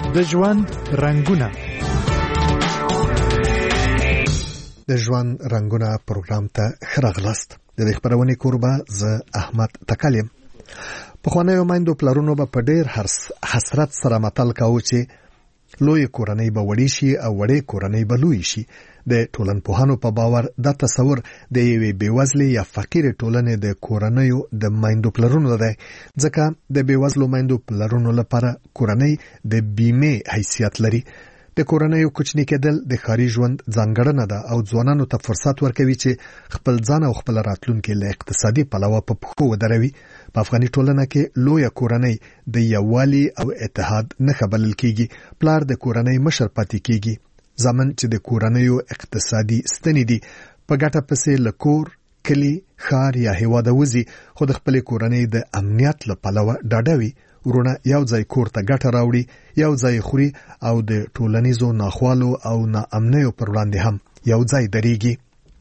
د ژوند رنگونه. د ژوند رنگونه پروګرام ته خراغلاست. د دې خبرونه کوربه ز احمد تکلم. په خوانیو مایندو پلارونو په ډېر حسرت سره متل کاوه چې لوی کورنۍ به وړي شي او وړې کورنۍ به لوی شي. د ټولنپوهانو په باور دا تصور د یوې بېوزلې یا فقیرې ټولنې د کورنیو د مایندو پلرونو دی، ځکه د بېوزلو مایندو پلرونو لپاره کورنۍ د بیمې حیثیت لري. د کورنیو کوچني کېدل د ښاري ژوند ځانګړنه ده او ځوانانو ته فرصت ورکوي چې خپل ځان او خپل راتلونکي له اقتصادي پلوه په پښو ودروي. په افغاني ټولنه کې لویه کورنۍ د یووالي او اتحاد نښه بلل کېږي. پلار د کورنۍ مشر پاتې کېږي. زمن چې د کورنیو اقتصادي ستنې دي په ګټه پسې له کور، کلی، ښار یا هېواده وځي، خو د خپلې کورنۍ د امنیت له پلوه ډاډه وي. ورونه یو ځای کور ته ګټه راوړي، یو ځای خوري او د ټولنیزو ناخوالو او ناامنیو پر وړاندې هم یو ځای درېږي.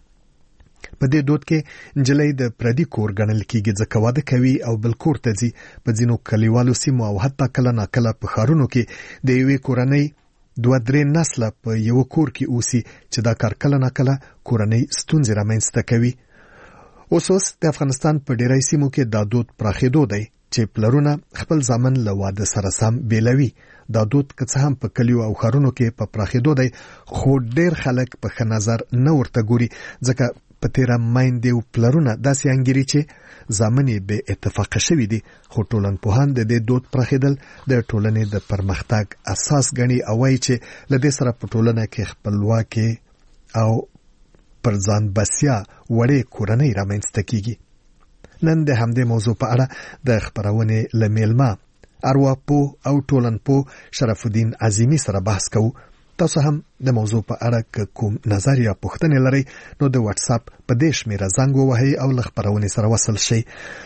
په دې دود کې نجلۍ د پردي کور ګڼل کېږي، ځکه واده کوي او بل کور ته ځي. په ځینو کلیوالو سیمو او حتی کله ناکله په ښارونو کې د یوې کورنۍ 2-3 نسله په یو کور کې اوسي، چې دا کار کله ناکله کورنۍ ستونزې رامنځته کوي. اوس د افغانستان په ډېری سیمو کې دا دود پراخېدو دی چې پلرونه خپل زامن له واده سره سم بیلوي. دا دود که څه هم په کلیو او ښارونو کې په پراخېدو دی، خو ډېر خلک په ښه نظر نه ورته ګوري، ځکه په تیره میندې او پلرونه داسې انګیري چې زامن یې بې اتفاقه شوي دي. خو ټولنپوهان د دې دود پراخېدل د ټولنې د پرمختګ اساس ګڼي او وایي چې له دې سره په ټولنه کې خپلواکي او پر ځان بسیا وړې کورنۍ رامنځته کېږي. نن د همدې موضوع په اړه د خبرونې له میلمه ارواپوه او ټولنپوه شرف الدین عظیمي سره بحث کوو. تاسو هم د موضوع په اړه که کوم نظر یا پوښتنې لرئ نو د واتس اپ په دې شمیره زنګ ووهئ او له خبرونې سره وصل شئ.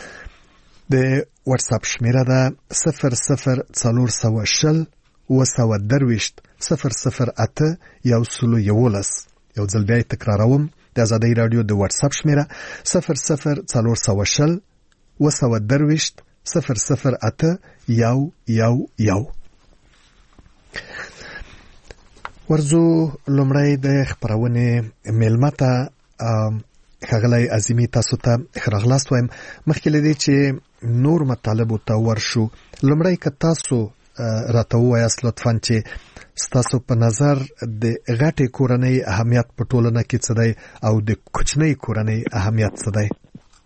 د واتس اپ شمیره ده 004020 920 008 111. یو ځل بیا تکراروم، د آزادۍ رادیو د واتس اپ شمیره 004020 920 008 111. ورځو لومړی د خبرونې میلمه ته ښاغلی عظیمي تاسو ته ښراغلاست وایم. مخکې له دې چې نور مطالبو ته ورشو، لومړی که تاسو راته ووایاست لطفاً چې ستاسو په نظر د غټې کورنۍ اهمیت په ټولنه کې څه دی او د کوچنۍ کورنۍ اهمیت څه دی؟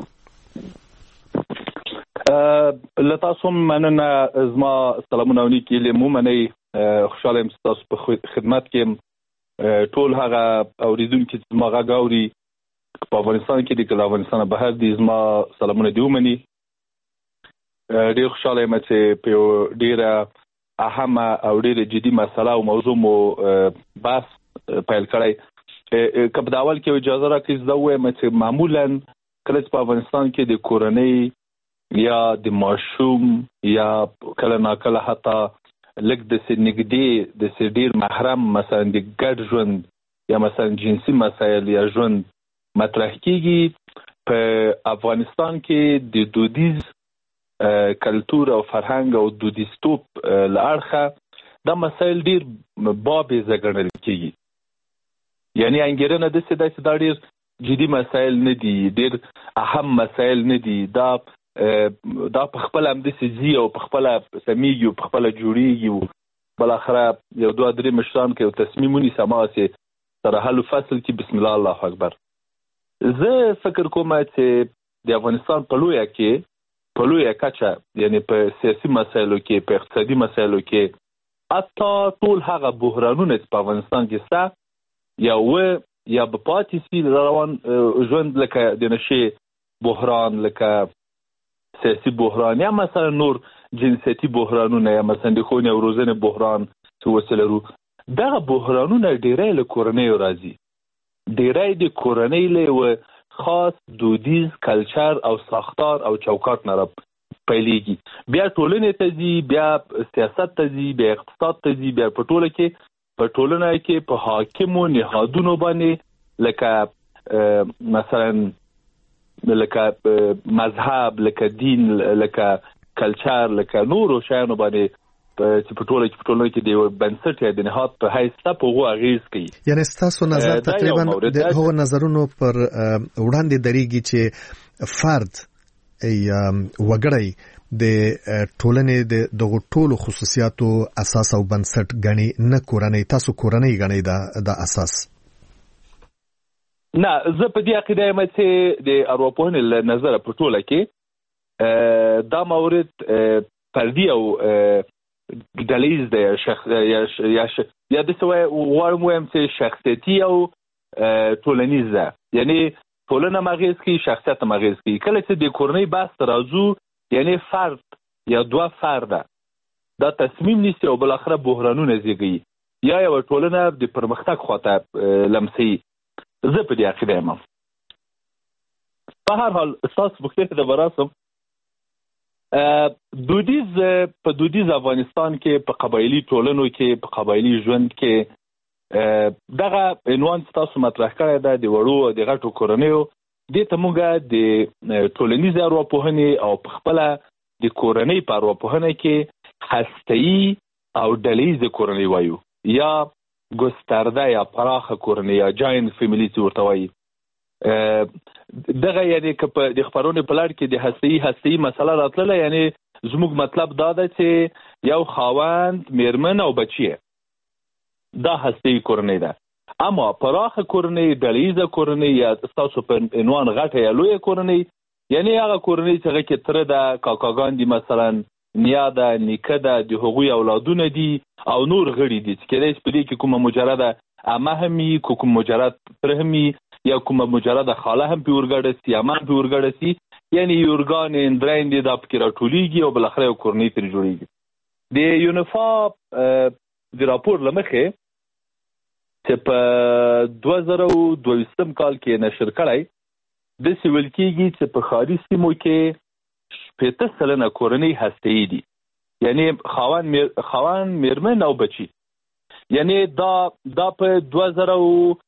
له تاسو مننه. زما سلامونه او نیکې له مومنۍ. خوشاله یم چې تاسو په خدمت کې ټول هغه اوریدونکي چې زما غږ اوري په افغانستان کې دي که له افغانستانه بهر دي، زما سلامونه دې ومني. ډېر خوشاله یم چې په یو ډېره اهمه او ډېره جدي مسله او موضوع مو بحث پیل کړی. که په اول کې اجازه راکړئ زه ووایم چې معمولا کله چې په افغانستان کې د کورنۍ یا د ماشوم یا کله ناکله حتی لږ داسې نږدې داسې ډېر محرم مثلا د ګډ ژوند یا مثلا جنسي مسایل یا ژوند مطرح کېږي، په افغانستان کې د دودیز کلتور او فرهنګ او دودیستوب له اړخه دا مسایل ډېر بابیزه ګڼل کېږي. یعنې انګېرنه داسې ده چې دا ډېر جدي مسایل نه دي، ډېر اهم مسایل نه دي. دا په خپله همداسې ځي او په خپله سمیږي او په خپله جوړېږي او بالاخره یو 2-3 مشران که یو تصمیم ونیسي هماغسې سره حل و فصل کې بسم الله الله اکبر. زه فکر کوم چې د افغانستان په لویه کچه یعنې په سیاسي مسایلو کې، په اقتصادي مسایلو کې، حتی ټول هغه بحرانونه چې په افغانستان کې شته یا به پاتې سي روان ژوند، لکه د نشې بحران، لکه سیاسي بحران، یا مثلا نور جنسیتي بحرانونه، یا مثلا د ښوونې او روزنې بحران چې اوس لرو. دغه بحرانونه ډېری له کورنیو راځي، ډېری د کورنۍ له یوه خاص دودیز کلچر او ساختار او چوکاټ نه پیلېږي، بیا ټولنې ته ځي، بیا سیاست ته ځي، بیا اقتصاد ته ځي، بیا په ټولنه کې په حاکمو نهادونو باندې لکه مثلا لکه مذهب، لکه دین، لکه کلچر، لکه نورو شیانو باندې چې په ټولنه کې د بنسټ یا د نهاد په حیث په هغه اغیز کوي. یعنی تاسو نظر تقریبا د هغو نظرونو پر وړاندې درېږي چې فرد یا وګړی د ټولنې د دغه ټولو خصوصیاتو اساس او بنسټ غني نه کورنۍ، تاسو کورنۍ غني د اساس؟ نه، زه په دې عقیده یم چې د ارواپوهنې له نظره په ټوله کې دا مورد فردي او ډلیز دی، یا د څه غواړم ووایم چې شخصیتي او ټولنیز ده. یعنی ټولنه مغیز کوي، شخصیت مغیز کوي. کله چې د کورنۍ بحث راځو، یعنی فرد یا دوه فرده دا تصمیم نیسي او بالاخره بحرانونه زیږوي یا یو ټولنه د پرمختګ خواته لمسي. زه په دې عقیده یم. په هر حال ستاسو پوښتنې ته به راسم. په دودیز افغانستان کې په قبایلي ټولنو کې، په قبایلي ژوند کې دغه عنوان ستاسو مطرح کړی ده د وړو او د غټو کورنیو. دې ته موږ د ټولنیز ارواپوهنې او په خپله د کورنۍ په ارواپوهنه کې هسته‌ایي او ډلیز کورنۍ وایو، یا ګسترده یا پراخه کورنۍ یا جاینټ فیملی چې ورته وایي. دغه یعنی که په د خپرونې په لړ کې د هسته‌ایي مسله راتلله، یعنی زموږ مطلب دا ده چې یو خاوند، میرمن او بچی دا هسته‌ایي کورنۍ ده. اما پراخه کورنۍ، ډلیزه کورنۍ یا ستاسو په عنوان غټه یا لویه کورنۍ، یعنی هغه کورنۍ چې هغه کې تره ده، کاکاګان دي، مثلا نیا ده، نیکه ده، د هغوی اولادونه دي او نور غړي دي چې کېدای شي په دې کې کومه مجرده عمه هم وي، کوم مجرد تره هم وي، یا کومه مجرده خاله هم پې ورګډه سي، عمه هم پې ورګډه سي. یعنی یورګانې، درېندې دا پکې راټولېږي او بالاخره یو کورنۍ ترې جوړېږي. د یونیفا د راپور له مخې چې په 2022 کال کې نشر کړی، داسې ویل کېږي چې په ښاري سیمو کې 60% کورنۍ هسته‌ایي دي، یعنی خاوند، میرمن او بچی. یعنی دا په 1945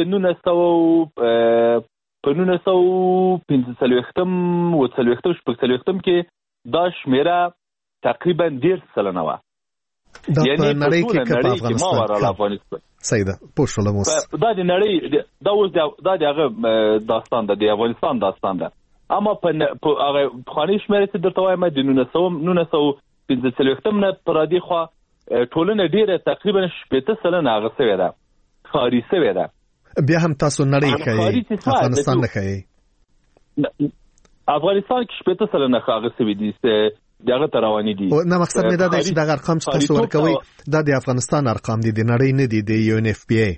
کې دا شمیره تقریبا 1.5% وه. یعنی په نړۍ کې په افغانستان صحیح ده، پوه شولم. دا د نړۍ دا اوس دا د هغه داستان ده، د افغانستان داستان ده. اما په هغه پخوانۍ شمېرې چې درته وایم د 1945 نه پر دې خوا ټولنه ډېره تقریبا 60% هغه سوې ده، ښاري سوې ده. بیا هم تاسو نړۍ ښایي، افغانستان نه ښایي. افغانستان کې 60% هغه سوې دي چې دغه ته روانې دي. نه، مقصد مې دا دی چې دغه ارقام چې تاسو ورکوئ دا د افغانستان ارقام دي، د نړۍ نه دي، د UNFPA.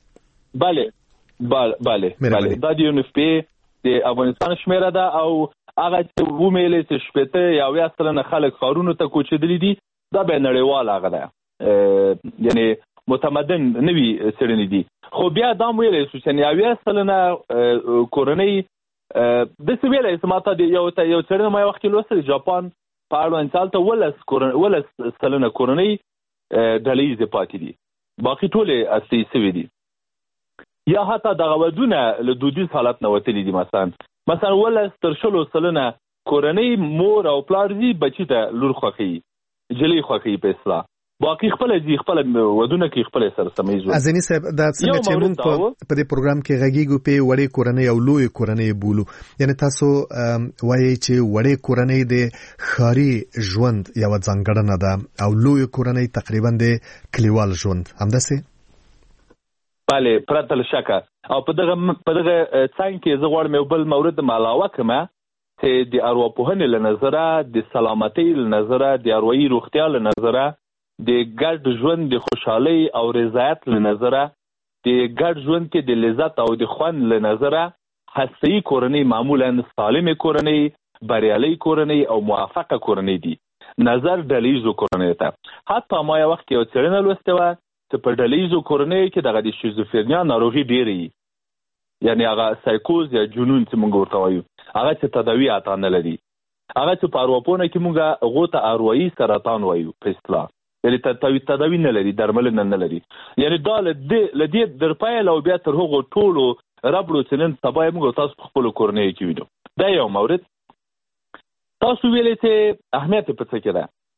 بله دا د UNFPA د افغانستان شمیره ده. او هغه چې ومېلې چې 80% خلک ښارونو ته کوچېدلي دي، دا به نړیوال هغه ده، یعنی متمدن نوي څېړنې دي. خو بیا دا هم ویلی شو چې 90% کورنۍ داسې ویلی چې ما ته یو څېړنه ما یو وخت کې لوستل، جاپان په اړوند چې هلته 11% کورنۍ ډلیزې پاتې دي، باقي ټولې هسته‌ایي سوي دي. یا حتی دغه ودونه له دودیز حالت نه وتلي دي. مثلا 10% کورنۍ مور او پلار دي، بچي ته لور خوښوي، جلۍ خوښوي په اصطلاح، باقي خپل دي، خپل ودونه کې خپل سره سمې ژوند. ازنی صاحب، دا څنګه چې موږ په دې پروګرام کې غږیږو په وړې کورنۍ او لوی کورنۍ بولو، یعنی تاسو وایي چې وړې کورنۍ د ښاري ژوند یو ځانګړنه ده او لوی کورنۍ تقریبا د کلیوال ژوند، همداسې؟ بله، پرته له شکه. او په دغه څنګ کې زه غواړم یو بل مورد علاوه کړم چې د ارواپوهنې له نظره، د سلامتۍ له نظره، د اروایي روغتیا له نظره، د ګډ ژوند د خوشحالۍ او رضایت له نظره، د ګډ ژوند کې د لذت او د خوند له نظره، هسته‌ایي کورنۍ معمولا سالمې کورنۍ، بریالۍ کورنۍ او موفقه کورنۍ دي، نظر ډلیزو کورنۍ ته. حتی ما یو وخت یو څېړنه لوستې وه چې په ډلیزو کورنۍ کې دغه د شیزوفرنیا ناروغي ډېرې وي، یعنی هغه سایکوز یا جنون چې موږ ورته وایو، هغه چې تداوي عطا نه لري، هغه چې په ارواپوهنه کې موږ هغو ته اروایي سرطان وایو په اصطلاح، یعنی تداوي نه لري، درملنه نه لري. یعنی دا له دې در پیل او بیا تر هغو ټولو ربړو چې نن سبا یې موږ تاسو په خپلو کورنیو کې وینو. دا یو مورد. تاسو ویلې چې اهمیت په څه کې ده.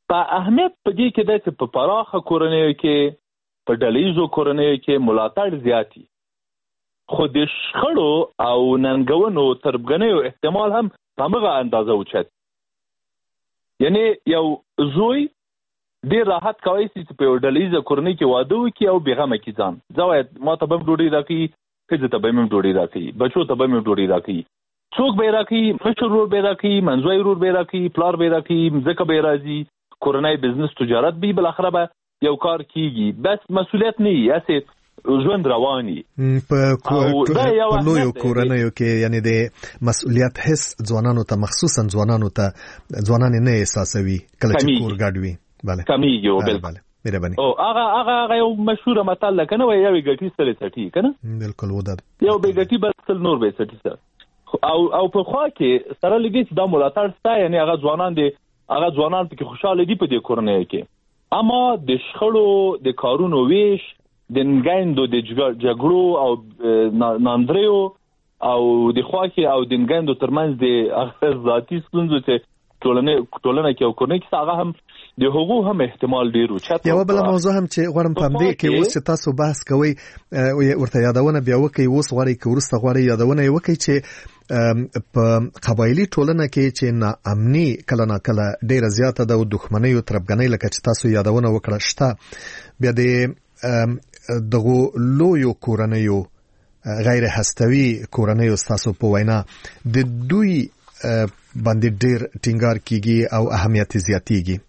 په اهمیت په دې کې دی چې په پراخه کورنیو کې په ډلهیزو کورنیو کې ملاتړ زیاتي، خو د شخړو او ننګونو تربګنیو احتمال هم په همغه اندازه اوچت. یعنی یو زوی ډېر راحت کولی شي چې په یو ډلهیزه کورنۍ کې واده وکړي او بېغمه کړي ځان. زه واید ما ته به هم ډوډۍ راکوي، ښځې ته به هم ډوډۍ راکوي، بچو ته به هم ډوډۍ راکوي، څوک به یې راکوي، مشر ورور به یې راکوي، منځوی ورور به یې راکوي، پلار به یې راکوي، مځکه به یې راځي، کورنۍ بزنس تجارت به بالاخره به یو کار کیږي، بس مسؤلیت نه وي، هسې ژوند رواني. په لویو کورنیو کې یعنی د مسؤلیت حس ځوانانو ته مخصوصا ځوانان نه احساسوي کله چې کور ګډ وي. بله کمیږي. بله مهرباني. هغه یو مشهوره متل ده که نه وایي یوې ګټي سلې څټي که نه؟ بلکل و ده یو بې ګټي به سل نور به یې څټي سره. او په خوا کې سره له دې چې دا ملاتړ شته، یعنی هغه ځوانان پکې خوشحاله دي په دې کورنیو کې، اما د شخړو د کارونو ویش، د نګندو د جګړو او ناندریو او د خواکې او د نګندو ترمنځ د ذاتي ستونزو چې ټولنه کې او کورنۍ کې هغه هم د هغو هم احتمال ډېر اوچت. یوه بله موضوع هم چې غواړم په همدې کې اوس چې تاسو بحث کوئ ورته یادونه بیا وکړئ، اوس غواړئ که وروسته غواړئ یادونه یې وکړئ چې په قبایلي ټولنه کې چې ناامني کله ناکله ډېره زیاته ده او دښمنۍ او تربګنۍ لکه چې تاسو یادونه وکړه شته، بیا د دغو لویو کورنیو غیر هستوي کورنیو ستاسو په وینا د دوی باندې ډېر ټینګار کیږي او اهمیت زیاتیږي.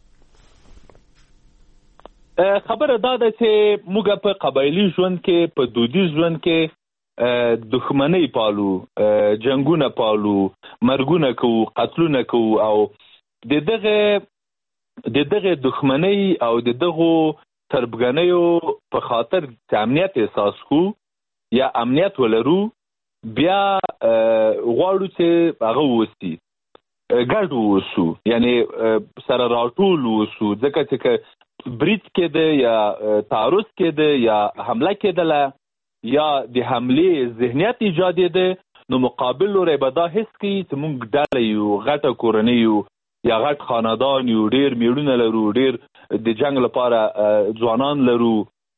خبره دا ده چې موږ په قبایلي ژوند کې، په دودیز ژوند کې دښمنۍ پالو، جنګونه پالو، مرګونه کوو، قتلونه کوو، او د دغه دښمنۍ او د دغو تربګنیو په خاطر چې امنیت احساس کو یا امنیت ولرو، بیا غواړو چې هغه ووسي، ګډ ووسو، یعنی سره راټول ووسو، ځکه چې برید کېده یا تعرض کېده یا حمله کېدله یا د حملې ذهنیت ایجادېده، نو مقابل لوری به دا حس کوي چې موږ ډله یو، غټه کورنۍ یو یا غټ خاندان یو، ډېر میړونه لرو، ډېر د جنگ لپاره ځوانان لرو،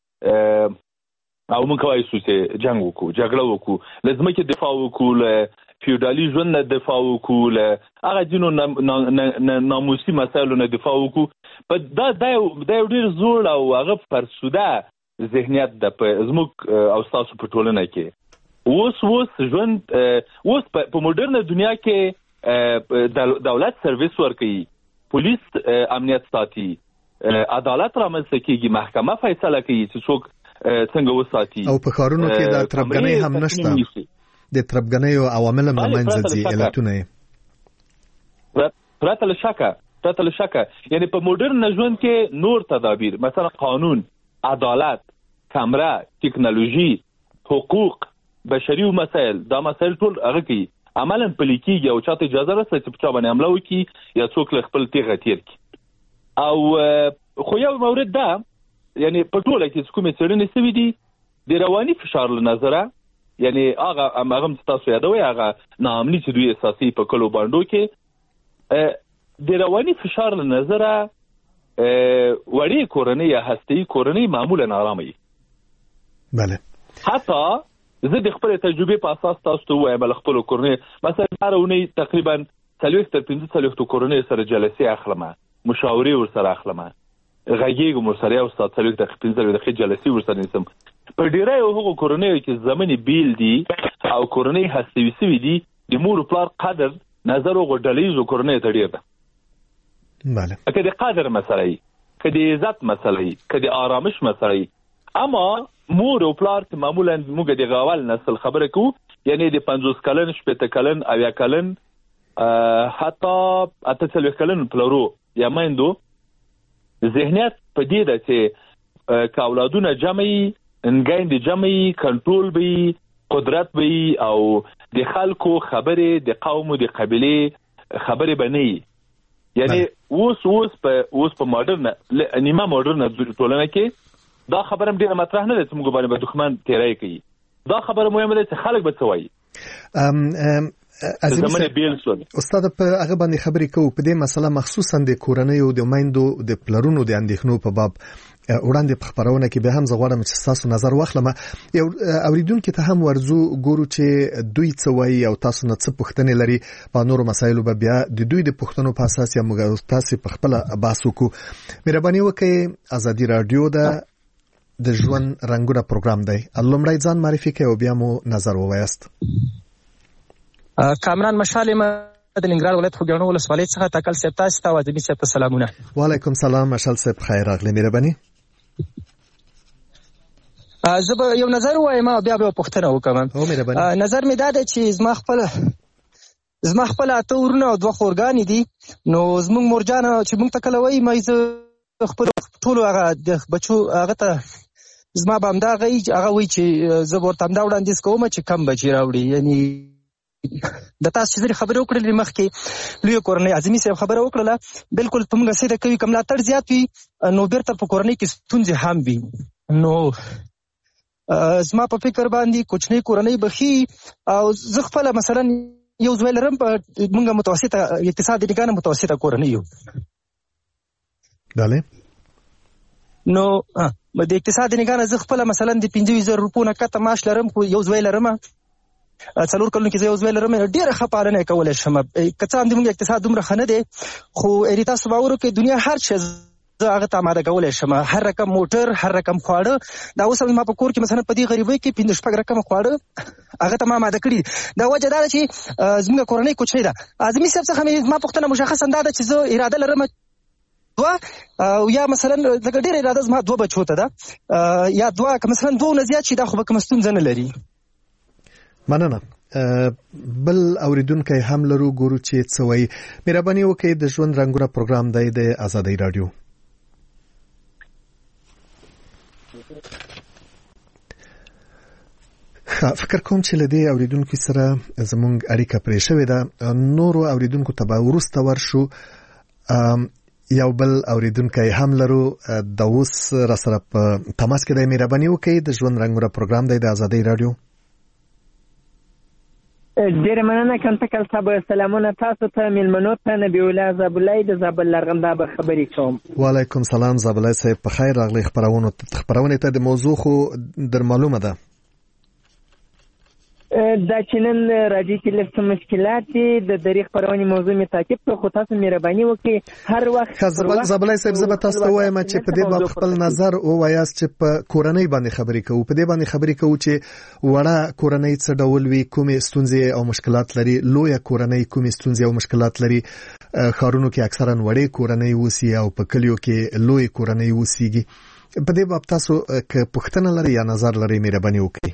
او موږ کولی شو چې جنگ وکړو، جګړه وکړو، له ځمکې دفاع وکړو، له فیوډالي ژوند نه دفاع وکړو، له هغه ځینو ناموسي مسایلو نه دفاع وکړو. دا یو ډېر زوړ او هغه فرسوده ذهنیت ده په زموږ او ستاسو په ټولنه کې. اوس ژوند اوس په موډرنه دنیا کې دولت سرویس ورکوي، پولیس امنیت ساتي، عدالت رامنځته کیږي، محکمه فیصله کوي چې څوک څنګه وساتي، او په ښارونو کې د تربګنۍ هم نشته، د تربګنیو عوامل هم له منځه ځي، علتونه یې پرته له شکه. یعنی په موډرن ژوند کې نور تدابیر، مثلا قانون، عدالت، کمره، ټکنالوژي، حقوق، بشري مسایل، دا مسایل ټول هغه کوي، عملاً پلي کېږي او چاته اجازه رسوي چې په چا باندې حمله وکړي یا څوک له خپل تیغه تیر کړي. او خو یو مورد ده، یعنی په ټوله کې چې کومې څېړنې شوي دي د رواني فشار له نظره، یعنی هغه چې تاسو یادوئ هغه ناامني چې دوی احساسوي په کلو بانډو کې، د رواني فشار له نظره وړې کورنۍ یا هسته‌ایي کورنۍ معمولاً آرامه وي. بله. حتی زه د خپل تجربې په اساس تاسو ته ووایم، له خپلو کورنۍ مثلا هره اونۍ تقریبا 40 تر 45 کورنۍ سره جلسې اخلم، مشاورې ورسره اخلم، غږیږم ورسره، یو ساعت 40 دقیقې 15 دقیقې جلسې ورسره نیسم. په ډیری هغو کورنیو کې زمنې بیل دي او کورنۍ هستوي سوي دي، د مور و پلار قدر نظر هغو ډلهیزو کورنیو ته ډېر ده. بله. که د قدر مسله وي، که د عزت مسله وي، که د آرامش مسله وي، اما مور او پلار چې معمولا موږ د اول نسل خبره کوو، یعنی د 50 کلن، 60 کلن، 80 کلن، حتی 48 کلن پلرو یا میندو ذهنیت په دې ده چې که اولادونه جمعي، نګیندې جمعي، کنټرول به قدرت به او د خلکو خبرې، د قوم او د قبیلې خبرې به نه وي. یعنی اوس په ماډرن، نیمه ماډرن ټولنه کې دا خبره هم ډېره مطرح نه ده چې موږ باندې به دښمن تیری کوي. دا خبره مهمه ده چې خلک به څه وایي. زمونه بیل سول. استاد په هغه باندې خبرې کوو په دې مسله مخصوصا د کورنۍ او د میندو د پلرونو د اندېښنو په باب وړاندې په خبرونه کې به هم زه غواړم چې تاسو نظر واخلم. یو اوریدونکو ته هم ورزو ګورو چې دوی څه وایي او تاسو نه څه پوښتنې لري په نورو مسایلو به بیا د دوی د پوښتنو په اساس یا موږ تاسو په خپل بحث وکړو. مهرباني وکړئ. ازادي رادیو د ژوند رنگونه پروګرام دی. لومړی ځان معرفي کړئ او بیا مو نظر ووایاست. کامران مشال ما د ننګرهار ولایت خوږیاڼو ولسوالۍ څخه تکل صاحب تاسو ته واجبي صاحب سلامونه. وعلیکم سلام مشال صاحب خیر راغلی. مهرباني. زه به یو نظر وایم بیا به پوښتنه وکم. نظر می دا دی چې زما خپل اته ورونه او دوه خورګانې دي. نو زموږ مورجان چې موږ ته کله وایي مې زه خپل ټولو هغه د بچو هغه ته زما به همدا هغه وایي چې زه ورته همدا وړاندیز کوم چې کم بچي راوړي. یعنی د تاسو چې خبرې وکړلې مخکې لوی کورنۍ اعظمي صاحب خبره وکړله بالکل په موږ سره کوي کوم ملاتړ زیات وي نو بیرته په کورنۍ کې ستونزې هم وي. نو زما په فکر باندې کوچنۍ کورنۍ بخي او زه خپل مثلا یو ځوی لرم موږ متوسطه اقتصادي نگاه متوسطه کورنۍ یو. بله نو د اقتصادي نگاه زه خپل مثلا د 50,000 روپو نه کته معاش لرم خو یو ځوی لرم 4 کلونو کې زه یو ځوی لرم ډېره ښه پالنه کولی شم. که څه هم د موږ اقتصاد دومره ښه نه دی خو تاسو باور وکړئ دنیا هر شی زه هغه ته آماده کولی شم. هر رقم موټر هر رقم خواړه دا اوس ما په کور کې مثلا په دې غریبۍ کې 5 رقم خواړه هغه ته ما آماده کړي. دا وجه دا ده چې زموږ کورنۍ کوچنۍ ده. اعظمي صاحب څخه ما پوښتنه مشخصا دا ده چې زه اراده لرم او یا مثلا لکه ډېر اراده زما 2 بچو ته ده یا 2 که مثلا 2 نه زیات شي دا خو به کوم ستونزه نه لري. مننه. بل اوریدونکو هم لرو ګورو چې څه وایي. مهرباني وکړئ. د ژوند رنگونه پروګرام دی د ازادي رادیو. فکر کوم چې لدې اوریدونکو سره زموږ اړیکه پرې شوې ده. نورو اوریدونکو ته به ورسته ورشو. یو بل اوریدونکو هم لرو د اوس را سره په تماس کې دی. مهرباني وکړئ. د ژوند رنگونه پروګرام دی د ازادي رادیو. ډېر مننه کنټکل صاحب. سلامونه تاسو ته ملمنو ته نبی الله زابلای د زابل لرغنده به خبرې کوم. وعلیکم سلام زابلای صاحب په خیر راغلی. خبرونه ته د موضوع خو در معلومه ده. دا چې نن راځي چې لږ مشکلات دي د دریغ خبرونې موضوع می تعقیب کړو خو تاسو مهرباني وکړئ هر وخت زابلای صاحب زه به تاسو ته وایم چې په دې باب خپل نظر او وایاست چې په کورنۍ باندې خبرې کوو. په دې باندې خبرې کوو چې وړه کورنۍ څه ډول وي کومې ستونزې او مشکلات لري. لویه کورنۍ کومې ستونزې او مشکلات لري. ښارونو کې اکثرا وړې کورنۍ اوسي او په کلیو کې لوی کورنۍ اوسيږي. په دې باب تاسو که پوښتنه لري یا نظر لري مهرباني وکړئ.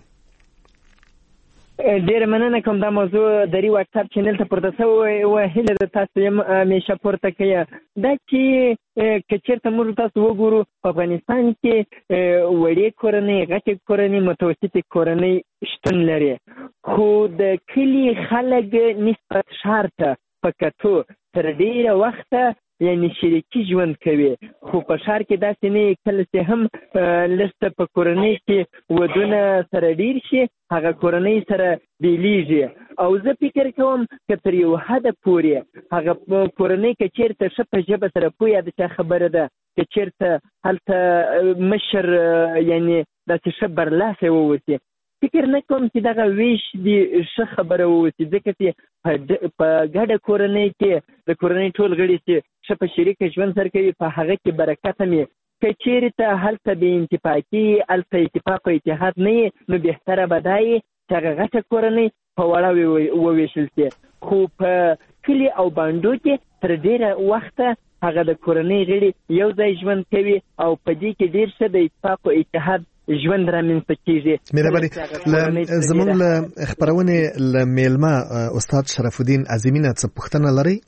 ډېر مننه کوم. دا موضوع دری واتس اپ چینل ته پورته شوی و هله د تاسو یم همیشه پورته کوي دا چې چېرته موږ تاسو وګورو په افغانستان کې وړې کورنۍ غټې کورنۍ متوسطې کورنۍ شتون لري خو د کلي خلک نسبت ښار ته په کتو تر ډېره وخته یعنی شریکي ژوند کوي خو په ښار کې داسې نه کله چې هم لسته په کورنۍ کې ودونه سره ډیر شي هغه کورنۍ سره بیلیږي او زه فکر کوم چې تر یو حد پورې هغه کورنۍ کې چیرته ښه په ژبه سره پوهه د خبره ده چې چیرته هلته مشر یعنی داسې ښه برلاسه ووسي فکر نه کوم چې دغه ویش دی ښه خبره ووسي ځکه چې په ګډه کورنۍ کې د کورنۍ ټول غړي چې ښه په شریکه ژوند سره کوي په هغه کې برکت هم که چیرته هلته بې انتفاقي هلته اتفاق او اتحاد نه وي نو بهتره به دا وي چې هغه غټه کورنۍ په وړه وویشل شي خو په کلي او بانډو کې تر ډېره وخته هغه د کورنۍ غړي یو ځای ژوند کوي او په دې کې ډېر ښه د اتفاق او اتحاد ژوند رامنځته کیږي. مهرباني زموږ له خبرونې له میلمه استاد شرف الدین اعظمي نه څه پوښتنه لرئ؟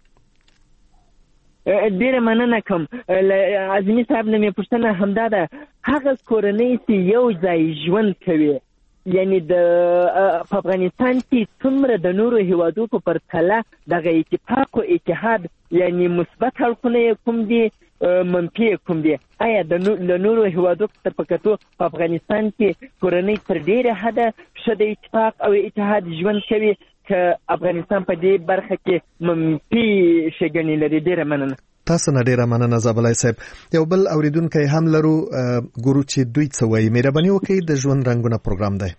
ډېره مننه کوم. اعظمي صاحب نه مې پوښتنه همدا ده هغه کورنۍ چې یو ځای ژوند کوي یعنی په افغانستان کې څومره د نورو هیوادو په پرتله دغه اتفاق او اتحاد یعنی مثبت اړخونه کوم دي منفي کوم دي آیا د نورو هیوادو په کتو په افغانستان کې کورنۍ تر ډېره حده ښه د اتفاق او اتحاد ژوند کوي که افغانستان په دې برخه کې منفي ښېګڼې لري. ډېره مننه. تاسو نه ډېره مننه زابلای صاحب. یو بل اوریدونکی هم لرو، ګورو چې دوی څه وایي. مهرباني وکړئ، د ژوند رنګونه پروګرام دی.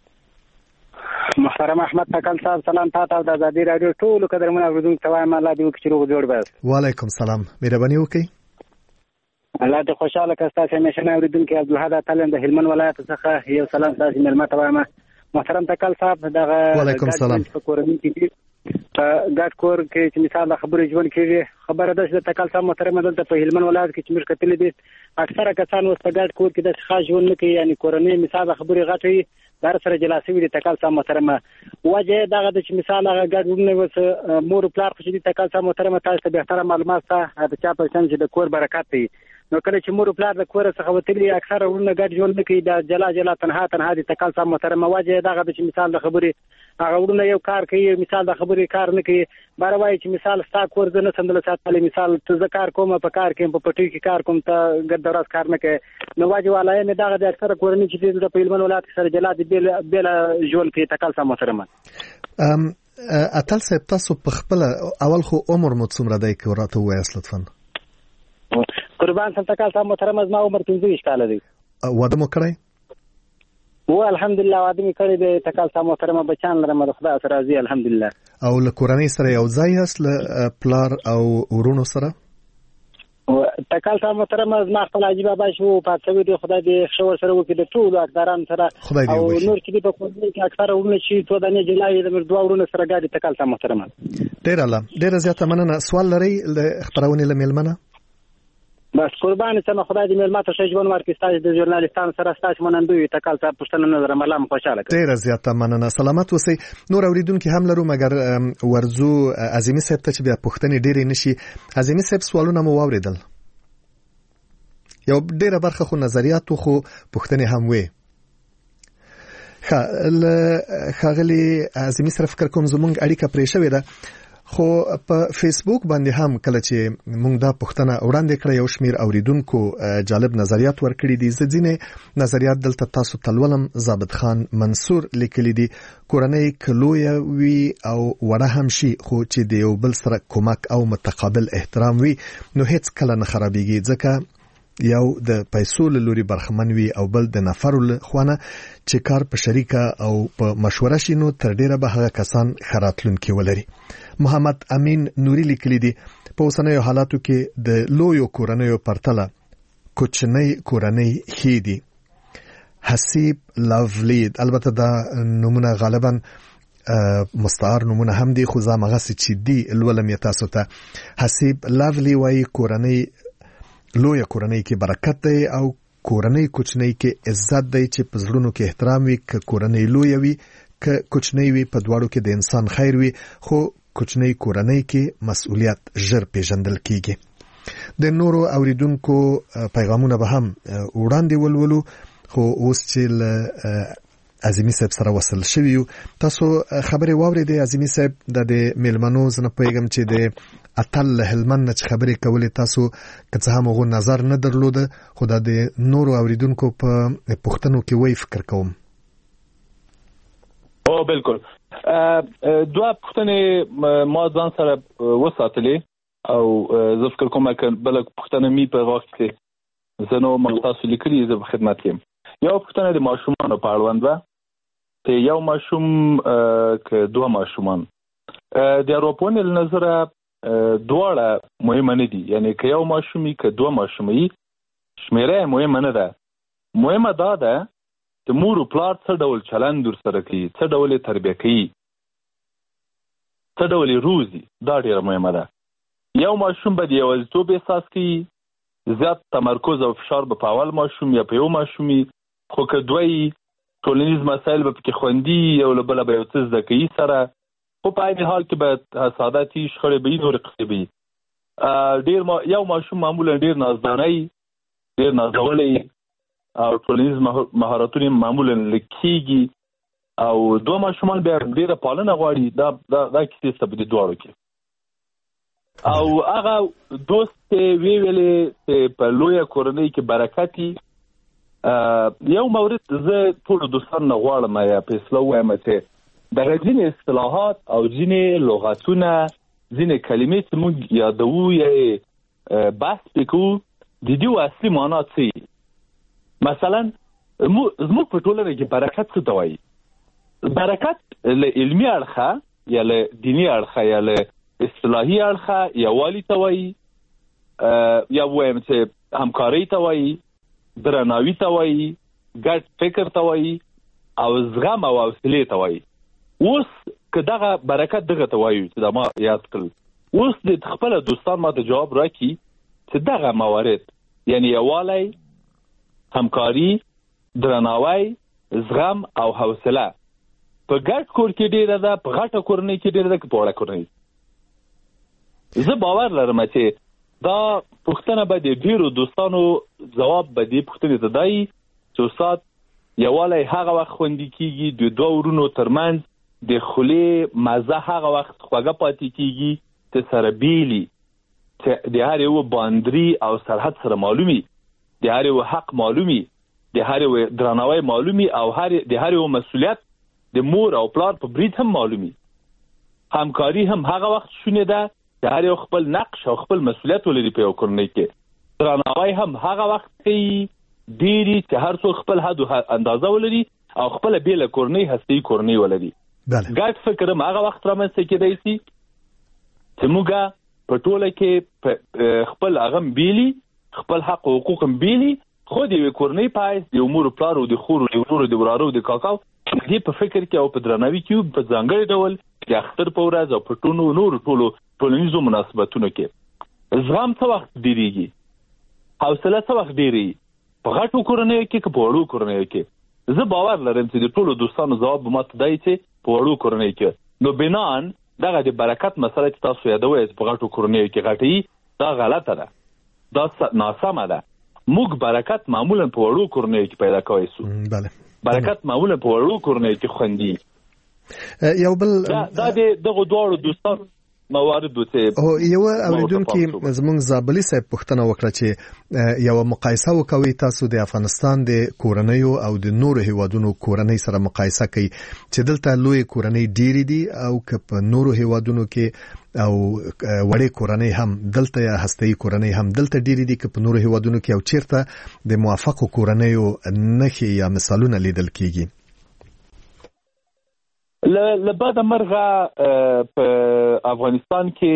محترم احمد تکل صاحب، سلام تاسو او د ازادي رادیو ټولو قدرمنو اوریدونکو ته وایم الله دې وکړي چې روغ جوړ بس. وعلیکم سلام. مهرباني وکړئ. الله دې خوشاله کړي. تاسو همیشه اوریدونکو عبدالحد اتلم د هلمند ولایت څخه یو سلام تاسو ملما ته وایم. محترم تکل صاحب، دغه وعلیکم سلام. په کورنۍ کې ګډ کور کې چې مثال خبرې ژوند کېږي، خبره ده چې د تکل صاحب محترم دلته په هلمند ولایت کې چې موږ کتلې دي اکثره کسان اوس په ګډ کور کې د ښه ژوند نه کوي، یعنی کورنۍ مثال خبرې غټوي در سره جلاسي وي. د تکل صاحب محترمه وجه دغه د چې مثال هغه ګډ ورونه وس مور پلار خو چې د تکل صاحب محترمه تاسو ته بهتره معلومات ته د چا په شان چې د کور برکت دی. نو کله چې مور پلار د کور څخه وتلي اکثره ورونه ګډ ژوند نه کوي، د جلا جلا تنها د تکل صاحب محترمه وجه دغه د چې مثال د خبرې هغه ورونه یو کار کوي، مثال د خبرې کار نه کوي، بار وایي چې مثال ستا کور زه نه سندل ساتلی، مثال ته زه کار کوم په کار کې په پټي کې کار کوم ته ګډ دراز کار نه کوي. نو واجب والای نه دغه د اکثره کورنۍ چې د په هلمند ولایت سره جلا دي بیل ژوند کې تکل صاحب محترمه. اتل صاحب، تاسو په خپل اول خو عمر مو څومره دی که راته ووایاست لطفا؟ قربان سم تکل صاحب محترمه، زما عمر 25 کاله دی. واده مو کړی؟ و الحمدلله واده مې کړی دی. تکل صاحب محترمه بچان لرم، د خدای سره راضي الحمدلله. او له کورنۍ سره یو ځای یاست، له پلار او ورونو سره؟ تکل صاحب محترمه زما خپل حاجي بابا شو پاتوي دی، خدای دې ښه ورسره وکړي د ټولو اقدارانو سره، او نور چې په کورنۍ کې اکثره ورونه چې تو دانې جلای د دوه ورونه سره ګاډي. تکل صاحب محترمه ډېره زیاته مننه. سوال لرئ له خبرونې له میلمنه؟ بس قربان سم، خدای دې ملما ته ښه ژوند ورکړي. ستاسو د ژورنالیستانو سره ستاسو منندوی تکل صاحب پوښتنه نه لرم. الله مو خوشاله کړي. ډېره زیاته مننه. سلامت اوسئ. نور اوریدونکي هم لرو، مګر ورځو عظیمي صاحب ته چې بیا پوښتنې ډېرې نشي. عظیمي صاحب، سوالونه مو واورېدل؟ یو ډېره برخه خو نظریاتو خو پوښتنې هم وې. ښاغلي عظیمي سره فکر کوم زموږ اړیکه پرې شوې ده، خو په فیسبوک باندې هم کله چې موږ دا پوښتنه وړاندې کړه یو شمیر اوریدونکو جالب نظریات ورکړي دي. زه ځینې نظریات دلته تاسو تلولم. ضابط خان منصور لیکلي دي کورنۍ که لویه وي او وړه هم شي، خو چې د یو بل سره کومک او متقابل احترام وي نو هیڅ کله نه خرابېږي، ځکه یو د پیسو له لوري برخمن وي او بل د نفرو له خوانه چې کار په شریکه او په مشوره شي نو تر ډیره به هغه کسان خراتلونکي ولري. محمد امین نوري لیکلی دی په اوسنیو حالاتو کې د لویو کورنیو پرتله کوچنۍ کورنۍ ښې دي. حسیب لاولید، البته دا نمونه غالبا مستعار نمونه هم دی، خو زه مغسې چې دی لولم یې تاسو ته. حسیب لاولی وایي کورنۍ لویه کورنۍ کې برکت دی او کورنۍ کوچنۍ کې عزت دی، چې په زړونو کې احترام وي. که کورنۍ لویه وي که کوچنۍ وي، په دواړو کې د انسان خیر وي، خو کوچنۍ کورنۍ کې مسؤلیت ژر پیژندل کیږي. د نورو اوریدونکو پیغامونه به هم وړاندې ولولو، خو اوس چې له عظیمي صاحب سره وصل شوي یو. تاسو خبرې واورېدې عظیمي صاحب، د میلمنو زه نه پوهېږم چې د اتل له هلمند نه چې خبرې کولې، تاسو که څه هم هغو نظر نه درلوده، خو دا د نورو اوریدونکو په پوښتنو کې وایي فکر کوم. او بالکل دوه پوښتنې ما ځان سره وساتلې او زه فکر کوم که بله پوښتنه می په وخت کې زه نو ما تاسو لیکلي زه په خدمت کې یم. یو پوښتنه د ماشومانو په اړوند وه چې یو ماشوم که دوه ماشومان د اروپونې له نظره دواړه مهمه نه دي، یعنی که یو ماشومي که دوه ماشومي شمیره مهمه نه ده. مهمه دا ده چې مور او پلار څه ډول چلند ورسره کوي، څه ډول تربیه کوي، څه ډول روزي، دا ډیره مهمه ده. یو ماشوم به د یوازیتوب احساس کوي، زیات تمرکز او فشار به په اول ماشوم یا په یو ماشومي، خو که دوی ټولنیز مسایل به پکې خوندي، یو له بله به یو څه زده کوي سره، خو په عین حال کې به حسادتي شخړې به وي، نورې قصې به وي. یو ماشوم معمولا ډېر نازدانی، ډېر نازولی او ټولنیز مهارتونه معمولا لږ کېږي، او دوه ماشومان بیا ډېره پالنه غواړي. دا کیسې شته په دې دواړو کې. او هغه دوست ویلې چې په لویه کورنۍ کې برکت وي. یو مورد زه ټولو دوستانو نه غواړم یا فیصله ووایم چې دغه ځینې اصطلاحات او ځینې لغاتونه ځینې کلمې چې موږ یادوو یا بحث وکړو د دې اصلي معنا څه مثلا زموږ په ټولنه کې برکت څه ته وایي برکت له علمي اړخه یا له دیني اړخه یا له اصطلاحي اړخه یووالي ته وایي یا وایم چې همکاري ته وایي درناوي ته وایي ګډ فکر ته وایي او زغم او حوصله ته وایي اوس که دغه برکت دغه ته وایو چې دا ما یاد کړل اوس د خپل دوستان ماته جواب راکړي چې دغه موارد یعنی یووالی همکاري درناوی زغم او حوصله په ګډ کور کې ډیره ده په غټه کورنۍ کې ډیره ده که په وړه کورنۍ زه باور لرم چې دا پوښتنه به د ډیرو دوستانو جواب به دې پوښتنې ته دی چې استاد یووالی هغه وخت خوندي کیږي د دوه ورونو ترمنځ د خولې مزه هغه وخت خوږه پاتې کیږي چې سره بیلي چې د هر یو باندري او سرحد سره معلومي د هر یو حق معلومي د هر یو درناوی معلومي او د هر یو مسؤلیت د مور او پلار په برید هم معلومي همکاري هم هغه وخت شونه ده چې هر یو خپل نقش او خپل مسؤلیت ولري په یو کورنۍ کې درناوی هم هغه وخت کوي ډیری چې هر څوک خپل حد او اندازه ولري او خپل بیل کورنۍ هستي کورنۍ ولري ګډ فکر هم هغه وخت رامنځته کېدای شي چې موږ په ټوله کې خپل اغم بیلی خپل حق او حقوق هم بیلی خو د کورنۍ پایس د امور پلار او د خور او د ورور د ورارو د کاکاو دې په فکر کې او په درناوي کې په ځانګړي ډول د اختر په ورځ او په ټولو ټولنیزو مناسبتونو کې زغم څه وخت ډیریږي حوصله څه وخت ډیریږي په غټو کورنیو کې په وړو کورنیو کې زه باور لرم چې د ټولو دوستانو ځواب به ماته دی چې په وړو کورنیو کې نو بنان دغه د برکت مسله چې تاسو یادوئ په غټو کورنیو کې غټي دا غلطه ده دا ناسمه ده موږ برکت معمولا په وړو کورنیو کې پیدا کوي سو بله برکت معمولا په وړو کورنیو کې خوندي یو بل دا دغه دوه دوستان موارد وته یو اوریدونکو زمونږ زابلی صاحب پوښتنه وکړه چې یو مقایسه وکوي تاسو د افغانستان د کورنیو او د نورو هیوادونو کورنۍ سره مقایسه کوي چې دلته لوی کورنۍ ډېری دي او که په نورو هیوادونو کې او وړې کورنۍ هم دلته یا هسته‌ای کورنۍ هم دلته ډېری دي که په نورو هیوادونو کې او چیرته د موافقو کورنیو نښې یا مثالونه لیدل کیږي لبعد مرغه په افغانستان کې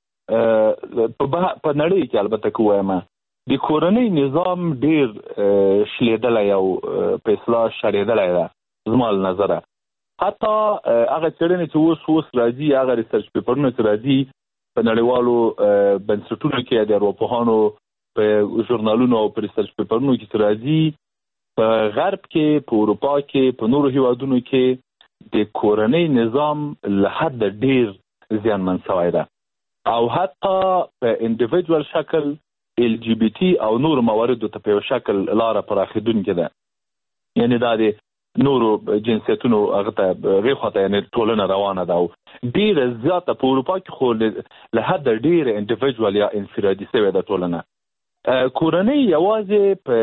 په نړۍ کې البته کومه د کورنۍ نظام ډیر شلیدلای او په اصلاح شریدلای ده زما نظر حتی هغه څېړنې چې اوس راځي هغه ریسرچ پیپرونه چې راځي په نړیوالو بنسټونو کې د اروپاهانو په ژورنالونو او په ریسرچ پیپرونو کې راځي په غرب کې په اروپا کې په نورو هیوادونو کې د کورنۍ نظام له حد ډیر زیانمن شوی ده او حتی په انډیویډوال شکل ال جی بی ټي او نور مواردو ته په شکل لار پراخیدونکې ده یعنی دا د نورو جنسیتونو هغه ته غیخته یعنی ټولنه روانه ده او ډیر زیاته په اروپا کې خو له حد ډیر انډیویډوال یا انفرادي شوی ده ټولنه کورنۍ یوازې په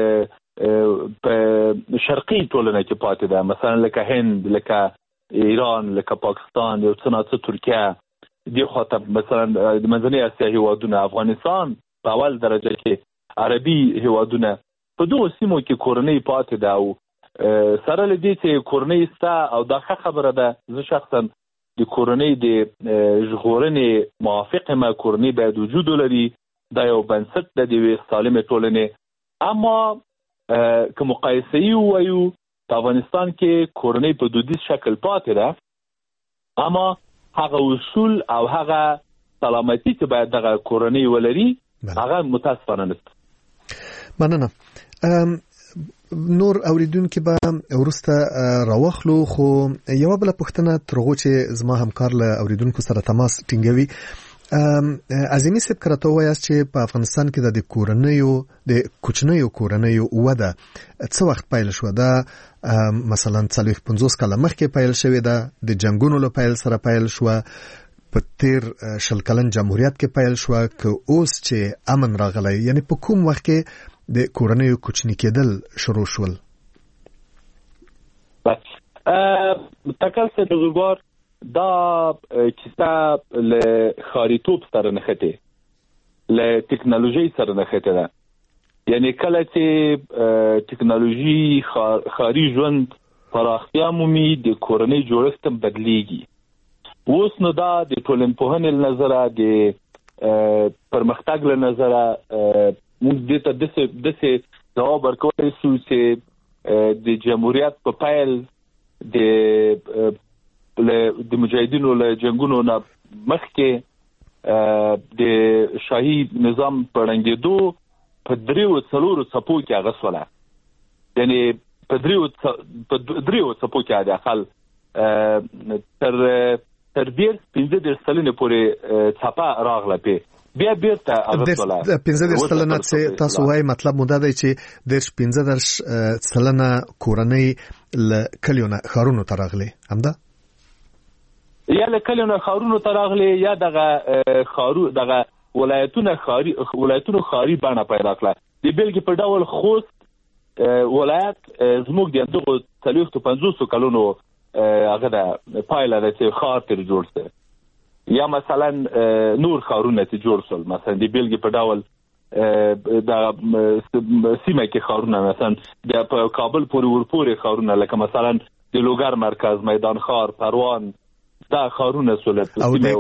شرقي ټولنه کې پاتې ده مثلا لکه هند لکه ایران لکه پاکستان یو څه ترکیه دی خاطر مثلا د منځنۍ اسیا هیوادونه افغانستان په اول درجه کې عربي هیوادونه په دوه سیمو کې کورنۍ پاتې ده او سره لدی چې کورنۍ ستا او دا خبره ده زه شخصا د کورنۍ د ژغورنې موافق ما کورنۍ باید وجود لري دا یو بنسټ د دې سالمه ټولنې اما که مقایسه وایو په افغانستان کې کورنۍ په دودیز شکل پاتې ده اما هغه اصول او هغه سلامتی چې باید دغه کورنۍ ولري هغه متاسفانه نشته مننه نور اوریدونکو به ورسته راوخلو خو یو بل پوښتنه ترغو چې زما همکار له اوریدونکو سره تماس ټینګوي ازمي سب کرته وایي چې په افغانستان کې د کورنیو د کوچنیو کورنیو وده څه وخت پیل شو دا مثلا 50 کال مخکې پیل شوې ده د جنگونو له پیل سره پیل شو په تیر شل کلن جمهوریت کې پیل شو که اوس چې امن راغلی یعنی په کوم وخت کې د کورنیو کوچنی کېدل شروع شول تکل سه بزرگوار دا کیسه له خاریتوب سره نخته له ټکنالوژي سره نخته ده. یعنی کله چې ټکنالوژي خاري ژوند پراختیا مومي د کورنۍ جوړښت بدلیږي. اوس نو دا د ټولنپوهنې له نظره د پرمختګ له نظره موږ دې ته داسې ځواب ورکولی شو چې د جمهوریت په پیل د مجاهدینو له جنګونو نه مخکې د شاهي نظام په ړنګېدو په 3-4 څپو کې هغه سوله. یعنی په 3 څپو کې د خل تر 15 سلنه پورې څپه راغله په بیا بیرته هغه سوله 15 سلنه چې تاسو وایي مطلب مو دا دی چې د 15 سلنه کورنۍ له کلیونه خارونو ته راغلي همدا یا له کلیونه خارونو ته راغلي یا دغه ولایتونو خاري بڼه پیدا کړه. د بلګي په ډول خوست ولایت زموږ د دغه 350 کلونو هغه د پایله چې خار تر جوړ شو یا مثلا نور خارونه چې جوړ شول. مثلا د بلګي په ډول د سیمه کې خارونه مثلا د کابل پورې خارونه لکه مثلا د لوګر مرکز میدان خار پروان دا خارونه سول او د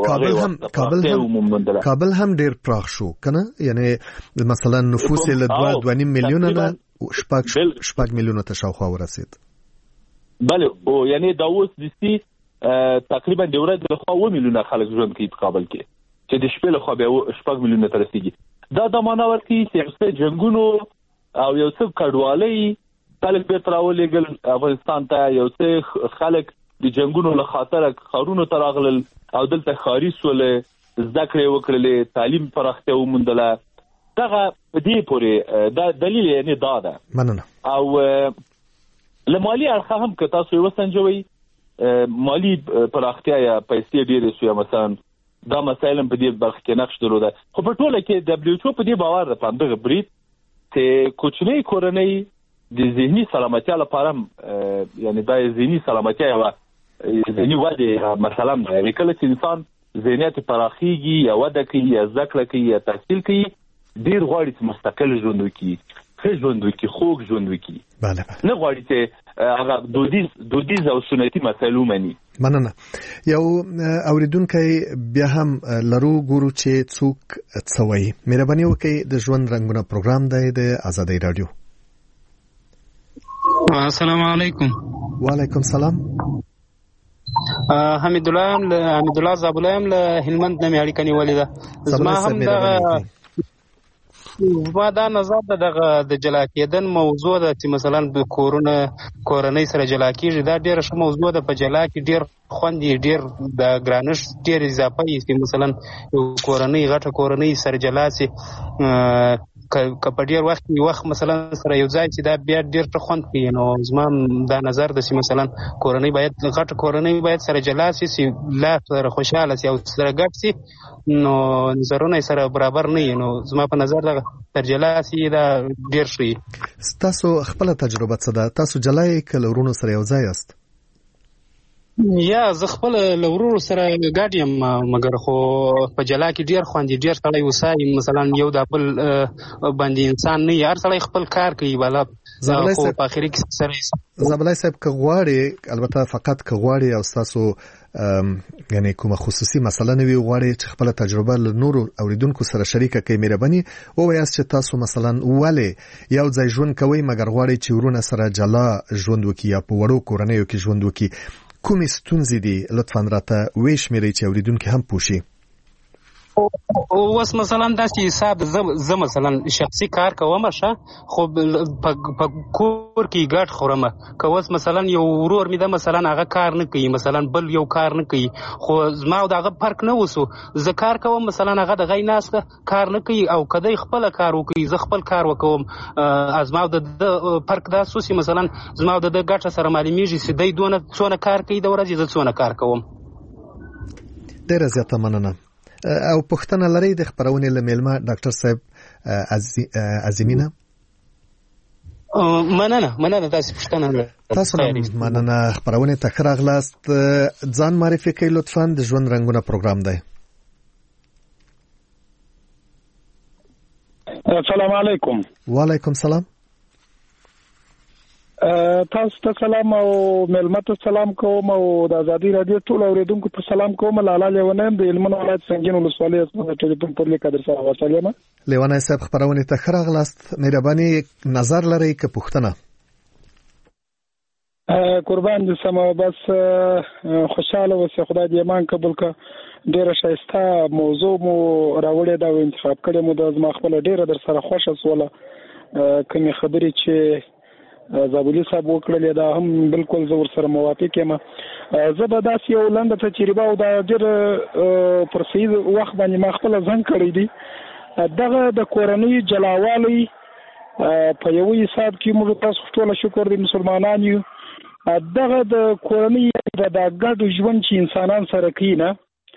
کابل هم ډیر پراخ شو کنه. یعنی مثلا نفوس له 2.5 میلیونه نه 8 میلیونه ته شاوخوا ورسید. بله او یعنی دا اوس د سي تقریبا د ورځې له خوا 1 میلیونه خلک ژوند کوي په کابل کې چې د شپې له خوا بیا 8 میلیونه ته رسیږي. دا معنا ورکوي چې یو څه جنګونو او یو څه کډوالۍ خلک بیرته راولېږل افغانستان ته، یو څه خلک د جنگونو له خاطر خارونو ته راغلل او دلته خاري سول زده کړې وکړلې، تعلیم پراختیا وموندله. دغه دې پورې دا دلیل یې نه داده. مننه. او له مالی اړخه هم که تاسو یې وسنجوئ مالی پراختیا یا پیسې ډېرې شوې مثلا دا مسایل په دې برخه کې نقش درلوده. خو په ټوله کې WHO په دې باور ده په دغه برید چې کوچنۍ کورنۍ د ذهني سلامتیا لپاره یعنی دا ذهني سلامتیا یو ذهني وده مثلا دی. کله چې انسان ذهنیت پراخیږي یا وده کوي یا زده کړه کوي یا تحصیل کوي ډیر غواړي چې مستقل ژوند وکړي، ښه ژوند وکړي، خوږ ژوند وکړي. بله نه غواړي چې هغه دودیز او سنتي مسایل ومني. مننه. یو اوریدونکی بیا هم لرو ګورو چې څوک څه وایي. مهرباني وکړئ د ژوند رنګونه پروګرام دی د آزادۍ رادیو. السلام علیکم. وعلیکم السلام. حمید الله زابلایم له هلمند نه اړیکه نیولې ده. زما هم دا نظر دغه د جلا کېدن موضوع ده چې مثلا د کورنۍ سره جلا کېږي. دا ډېره ښه موضوع ده. په جلا کې ډېر خوند یې ډېر د ګرانښت ډېر اضافه یې چې مثلا یو کورنۍ غټه کورنۍ سره جلا سي که په ډېر وخت مثلا سره یو ځای چې دا بیا ډېر ښه خوند کوي. نو زما دا نظر ده چې مثلا کورنۍ باید غټه کورنۍ باید سره جلا سي چې لا سره خوشحاله سي او سره ګډ سي. نو نظرونه سره برابر نه وي. نو زما په نظر دا تر جلا سي دا ډېر ښه وي. ستاسو خپله تجربه څه ده؟ تاسو جلا یې که له ورونو سره یو ځای یاست؟ یا زه خپل له ورونو سره ګډ یم مګر خو په جلا کې ډېر خوند ډېر سړی وسایي. مثلا یو د بل باندې انسان نه هر سړی خپل کار کوي. بالا خو په اخري کې سره زابلای صاحب که غواړي البته فقط که غواړي او تاسو یعنی کومه خصوصي مسله نه وي غواړي چې خپل تجربه له نورو اوریدونکو سره شریکه کړئ مهرباني ووایاست چې تاسو مثلا ولې یو ځای ژوند کوئ مګر غواړي چې ورونه سره جلا ژوند وکړي یا په وړو کورنیو کې ژوند وکړي. کومې ستونزې دي لطفا راته وشمېرئ چې اوریدونکي هم پوه شي. اوس مثلا داسې حساب زه مثلا شخصي کار کوم ښه خو په کور کې ګډ خورم. که اوس مثلا یو ورور مې ده مثلا هغه کار نه کوي مثلا بل یو کار نه کوي خو زما او دغه فرق نه وسو. زه کار کوم مثلا هغه دغه ناسته کار نه کوي او کدی خپل کار وکړي زه خپل کار وکوم. ازما د فرق دا سوسي مثلا زما د ګټه سره معلومیږي چې دای دونه څونه کار کوي د ورځې زه څونه کار کوم. ډېره زیاته مننه. او پښتنه لري د خبرونې له میلمه ډاکټر صاحب عظیمینه. مننه تاسو پوښتنه تاسو مننه خبرونه ته ښه راغلاست. ځان معرفي کړئ لطفاً. د ژوند رنگونه پروګرام دی. السلام علیکم. وعلیکم سلام. تاسو ته سلام او ملمت سلام کوم او د ازادي رادیو ټول اوریدونکو ته سلام کوم. لاله لیونیم د هلمند ولایت سنگین ولسوالۍ څخه ټلیفون پر لیک در سره وصلم. لیونی صاحب خبرونه ته ښه راغلاست. مهرباني نظر لرئ که پوښتنه؟ قربان دې سم. بس خوشاله اوسه، خدای دې ایمان قبول کړه. ډیره شایسته موضوع مو راوړې دا انتخاب کړې مو د زما خپل ډیره در سره خوښه سوله. کومې خبرې چې زابلی صاحب وکړلې دا هم بالکل زه ورسره موافق یم. زه به داسې یو لنډه تجربه او دا ډېر پر صحیح وخت باندې ما خپله ځان کړی دی. دغه د کورنۍ جلاوالی په یو حساب کې موږ تاسو ټول شکر دې مسلمانان یو. دغه د کورنۍ د ګډ ژوند چې انسانان سره کوي نه،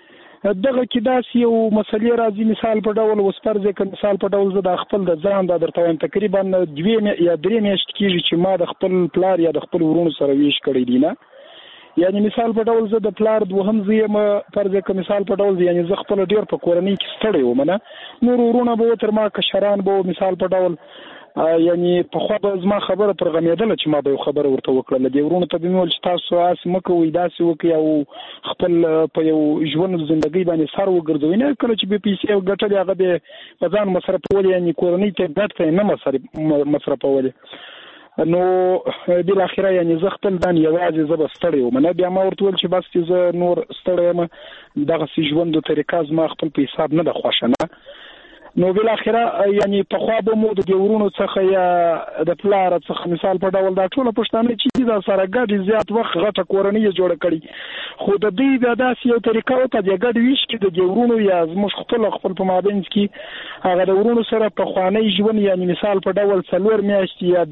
دغه کې داسې یو مسلې راځي. مثال په ډول اوس فرض کړه، مثال په ډول زه د خپل د ځان د درته وایم تقریبا 2 یا 3 میاشتې کېږي چې ما د خپل پلار یا د خپل ورونو سره ویش کړی دی نه. یعنی مثال په ډول زه د پلار دوهم زوی یم. فرض کړه مثال په ډول یعنی زه خپل ډیر په کورنۍ کې ستړی وم نه. نور ورونه به تر ما کشران به مثال په ډول یعنی په خو به زما خبره پر غمیدل چې ما به خبره ورته وکړه. د ورونو ته به مول چې تاسو اس مکه وې داسې وکي او خپل په یو ژوند ژوندۍ باندې سر وګرځوي نه. کله چې به پیسې ګټلې هغه به په ځان مصرفول، یعنی کورنۍ ته ګټه نه مصرفول. نو بل اخره یعنی زه خپل دان یوازې زه بستړی وم نه. بیا ما ورته ول چې بس چې زه نور ستړی یم، دغه سي ژوند د طریقه زما خپل په حساب نه د خوښه نه. نو بل اخره یعنی په خوا به مو د ورونو څخه یا د پلار څخه مثال په ډول دا ټول پښتانه چې دا سره ګډ زیات وخت غټه کورنۍ جوړ کړي. خو د دې د داسې یو طریقه او په ګډ ویش کې د ورونو یا زموږ خپل په مابین کې هغه د ورونو سره په خوانی ژوند یعنی مثال په ډول 4 میاشتې یا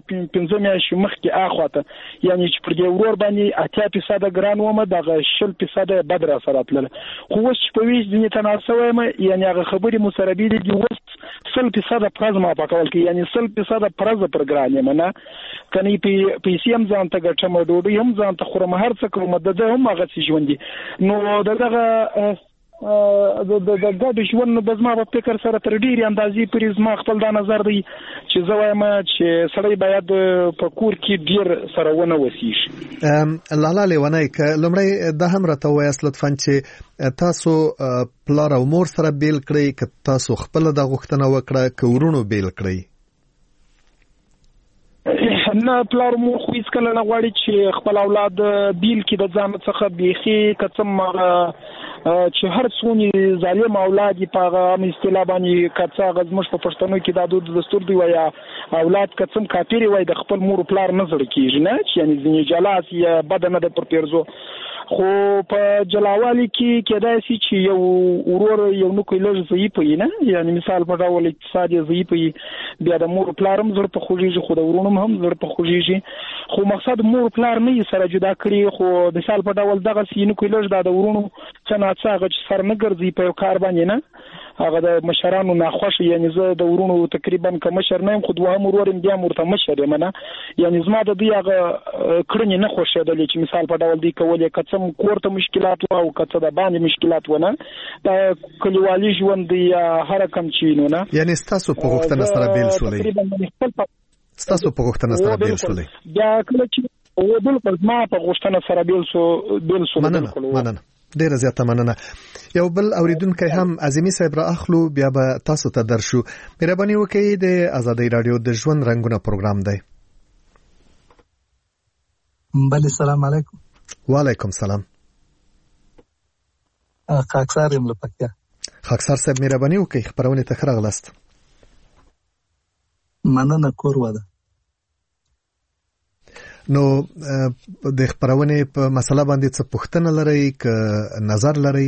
5 میاشتې مخکې اخواته یعنی چې پر دې ورور باندې 80% ګران ومه دغه 60% بد را سره تل. خو اوس په ویش دې تناسوي یعنی هغه خبرې مسربي دي اوس 100% پرز ما پکول کې یعنی 100% پرز پر ګران یم نه. کني پیسې هم ځان ته ګټم، ډوډۍ هم ځان ته خورم، هر څه کوم د هم هغه څه ژوند دي. نو دغه د ګډ ژوند د زما په فکر سره تر ډیرې اندازې پرې زما خپل دا نظر دی چې زه وایم چې سړی باید په کور کې ډیر سره ونه وسیږي. لاله لیونی که لمړی دا هم راته وایاست لطفاً چې تاسو پلار او مور سره بیل کړئ که تاسو خپل د غوښتنه وکړه که ورونو بیل کړئ؟ نه، پلار مور خو هیڅ کله نه غواړي چې خپل اولاد بیل کې د ځان څخه بیخي قسم چې هر څونی ظالم اولاد په هغه اصطلاح باندې کڅا غزمش په پښتنو کې د دود دستور دی ویا اولاد کڅم کاپیری وای د خپل مور پلار نظر کیږي نه چې یعنی ځنی جلاس یا بدنه د پر پیرزو. خو په جلاوالي کې کېدای شي چې یو ورور یو نو کولر ضعیف وي نه، یعنی مثال په ډول اقتصادي ضعیف وي، بیا د مور پلارم زړه په خوږیږي خو د ورونو هم زړه په خوږیږي. خو مقصد مور پلار نه سره جدا کړی. خو مثال په ډول دغه سینو کولر د ورونو څنګه څنګه سر نه ګرځي په کار باندې نه، هغه د مشرانو ناخوښ یعنی زه د ورونو تقریبا کوم مشر نه یم، خو دوه ورور بیا مرته مشر یم نه. یعنی زما د دې هغه کړنې نه خوښېدل چې مثال په ډول دی کولې کڅم کوړه مشکلات او کڅه د باندې مشکلات ونه د کلیوالي ژوند یا هر کم چینو نه. یعنی تاسو په غوښتنه سره بیل شولې؟ تاسو په غوښتنه سره بیل شولې؟ بیا کله چې و بالکل ما په غوښتنه سره بیل شو. مننه ډیره زیاته مننه. یو بل اوریدونکو هم عظیمی صاحب را اخلو بیا به تاسو ته درشو. مهرباني وکړئ د آزادۍ رادیو د ژوند رنگونه پروګرام دی. بله سلام علیکم. وعلیکم سلام. خاکسار یم لپکیا. خاکسار صاحب مهرباني وکړئ خبرونه ته راغلاست. مننه کور وده. نو د خبرونه په مسله باندې څه پوښتنه لرئ که نظر لرئ؟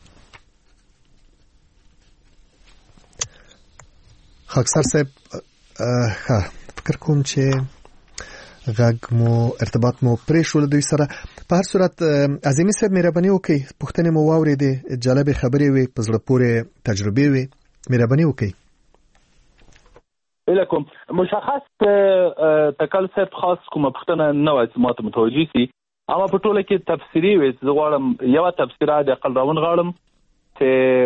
خاکسار صاحب فکر کوم چې غږ مو ارتباط مو پرې شو دوی سره. په هر صورت عظیمی صاحب مهرباني وکړئ پوښتنې مو واورېدې، جالب خبرې وي، په زړه پورې تجربې وي، مهرباني وکړئ. لکم مشخص تکل صاحب خاص کومه پوښتنه نه وه چې ما ته متوجه سي، اما په ټوله کې تفسیري وي چې زه غواړم یوه تفسیره د عقل راونغاړم چې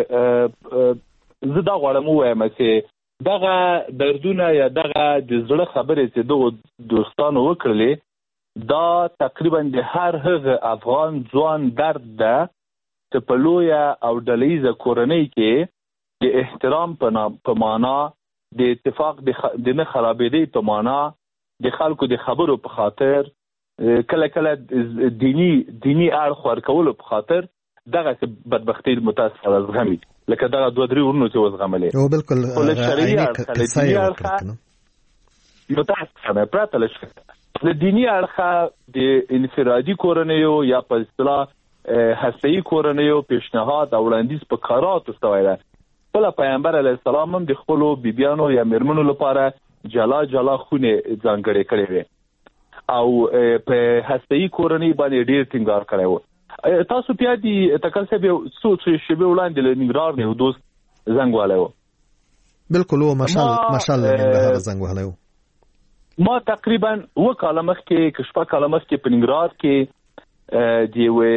زه دا غواړم ووایم چې دغه دردونه یا دغه د زړه خبرې چې دغو دوستانو وکړلې دا تقریبا د هر هغه افغان ځوان درد ده چې په لویه او ډلهیزه کورنۍ کې د احترام په معنا، د اتفاق د نه خرابېدې په معنا، د خلکو د خبرو په خاطر، کله کله دینی اړخ ورکولو په خاطر دغه بدبختي متاسفه زغمي، لکه دغه 2-3 ورونو چې وزغملې او بالکل دینی اړخ متاسفه پرته له شک د دینی اړخ د انفرادي کورنیو یا په اصطلاح هسته‌ای کورنیو پیشنهاد او وړاندیز په کاراتو شوی ده. خپل پیغمبر علیه السلام هم د خپلو بیبیانو یا میرمنو لپاره جلا خونه ځانګړې کړې وې او په هسته‌ای کورنۍ باندې ډېر ټینګار کړی و. تاسو بیا د تکل صاحب یو څو شېبې وړاندې له ننګرهار نه یو دوست زنګ وهلی و. بالکل و مشال له ننګرهار زنګ وهلی و. ما تقریبا 2 کاله مخکې که 6 کاله مخکې په ننګرهار کې د یوې